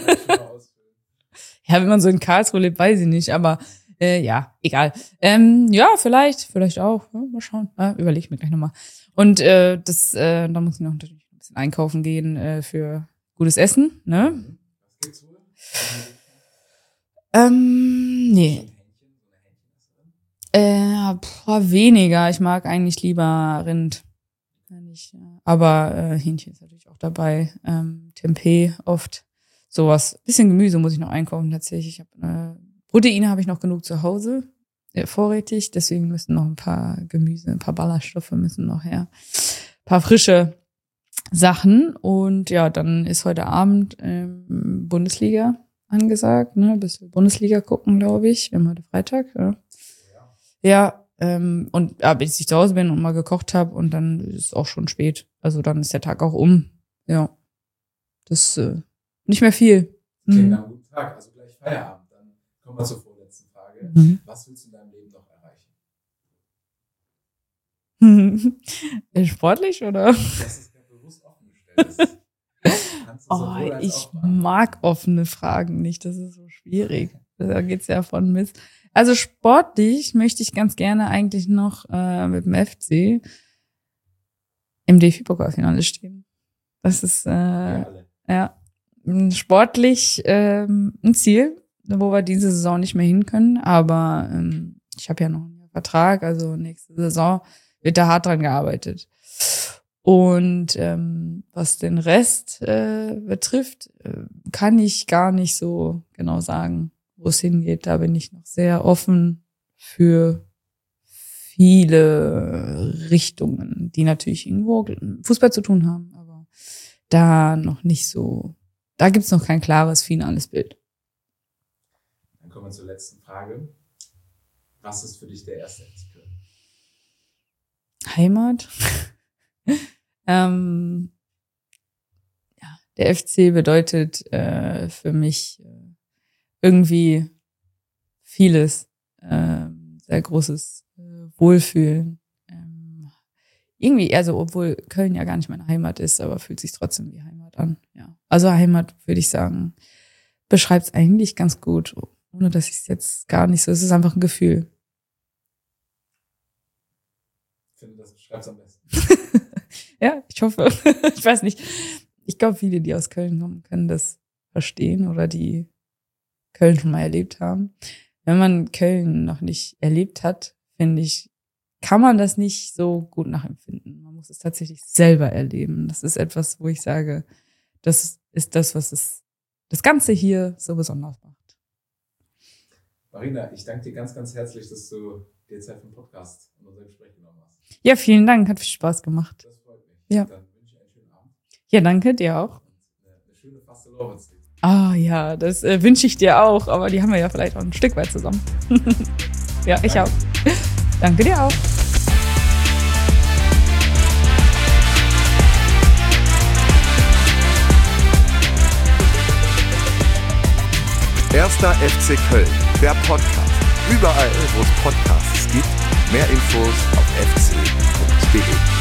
Ja, wenn man so in Karlsruhe lebt, weiß ich nicht, aber ja, egal. Ja, vielleicht auch. Ja, mal schauen. Überleg mir gleich nochmal. Und da muss ich noch natürlich ein bisschen einkaufen gehen für gutes Essen, ne? Was gibt's wohl? Nee. Weniger. Ich mag eigentlich lieber Rind. Aber Hähnchen ist natürlich auch dabei. Tempeh oft. Sowas. Bisschen Gemüse muss ich noch einkaufen tatsächlich. Proteine habe ich noch genug zu Hause, vorrätig. Deswegen müssen noch ein paar Ballaststoffe müssen noch her. Ein paar frische Sachen. Und ja, dann ist heute Abend Bundesliga angesagt. Ne? Ein bisschen Bundesliga gucken, glaube ich. Wir haben heute Freitag. Ja. Ja, bis ich zu Hause bin und mal gekocht habe und dann ist es auch schon spät. Also dann ist der Tag auch um. Ja, das nicht mehr viel. Okay, dann guten Tag, also gleich Feierabend. Dann kommen wir zur vorletzten Frage. Was willst du in deinem Leben noch erreichen? Sportlich oder? Das ist mir bewusst offen gestellt. Ich mag offene Fragen nicht, das ist so schwierig. Da geht's ja von Mist. Also sportlich möchte ich ganz gerne eigentlich noch mit dem FC im DFB-Pokalfinale stehen. Das ist sportlich ein Ziel, wo wir diese Saison nicht mehr hin können. Aber ich habe ja noch einen Vertrag, also nächste Saison wird da hart dran gearbeitet. Und was den Rest betrifft, kann ich gar nicht so genau sagen, wo es hingeht. Da bin ich noch sehr offen für viele Richtungen, die natürlich irgendwo mit Fußball zu tun haben, aber da noch nicht so, da gibt's noch kein klares, finales Bild. Dann kommen wir zur letzten Frage. Was ist für dich der erste FC Köln? Heimat? Der FC bedeutet für mich irgendwie vieles, sehr großes Wohlfühlen. Irgendwie, also obwohl Köln ja gar nicht meine Heimat ist, aber fühlt sich trotzdem wie Heimat an. Ja. Also Heimat, würde ich sagen, beschreibt es eigentlich ganz gut, ohne dass ich es jetzt gar nicht so, es ist einfach ein Gefühl. Ich finde, das beschreibt es am besten. Ja, ich hoffe. Ich weiß nicht. Ich glaube, viele, die aus Köln kommen, können das verstehen oder die Köln schon mal erlebt haben. Wenn man Köln noch nicht erlebt hat, finde ich, kann man das nicht so gut nachempfinden. Man muss es tatsächlich selber erleben. Das ist etwas, wo ich sage, das ist das, was es das Ganze hier so besonders macht. Marina, ich danke dir ganz, ganz herzlich, dass du dir Zeit für den Podcast und unser Gespräch genommen hast. Ja, vielen Dank. Hat viel Spaß gemacht. Das freut mich. Ja. Dann wünsche ich einen schönen Abend. Ja, danke. Dir auch. Und eine schöne Fastelovens. Ja, das wünsche ich dir auch. Aber die haben wir ja vielleicht auch ein Stück weit zusammen. Ja, ich auch. Danke dir auch. Erster FC Köln, der Podcast. Überall, wo es Podcasts gibt. Mehr Infos auf fc.de.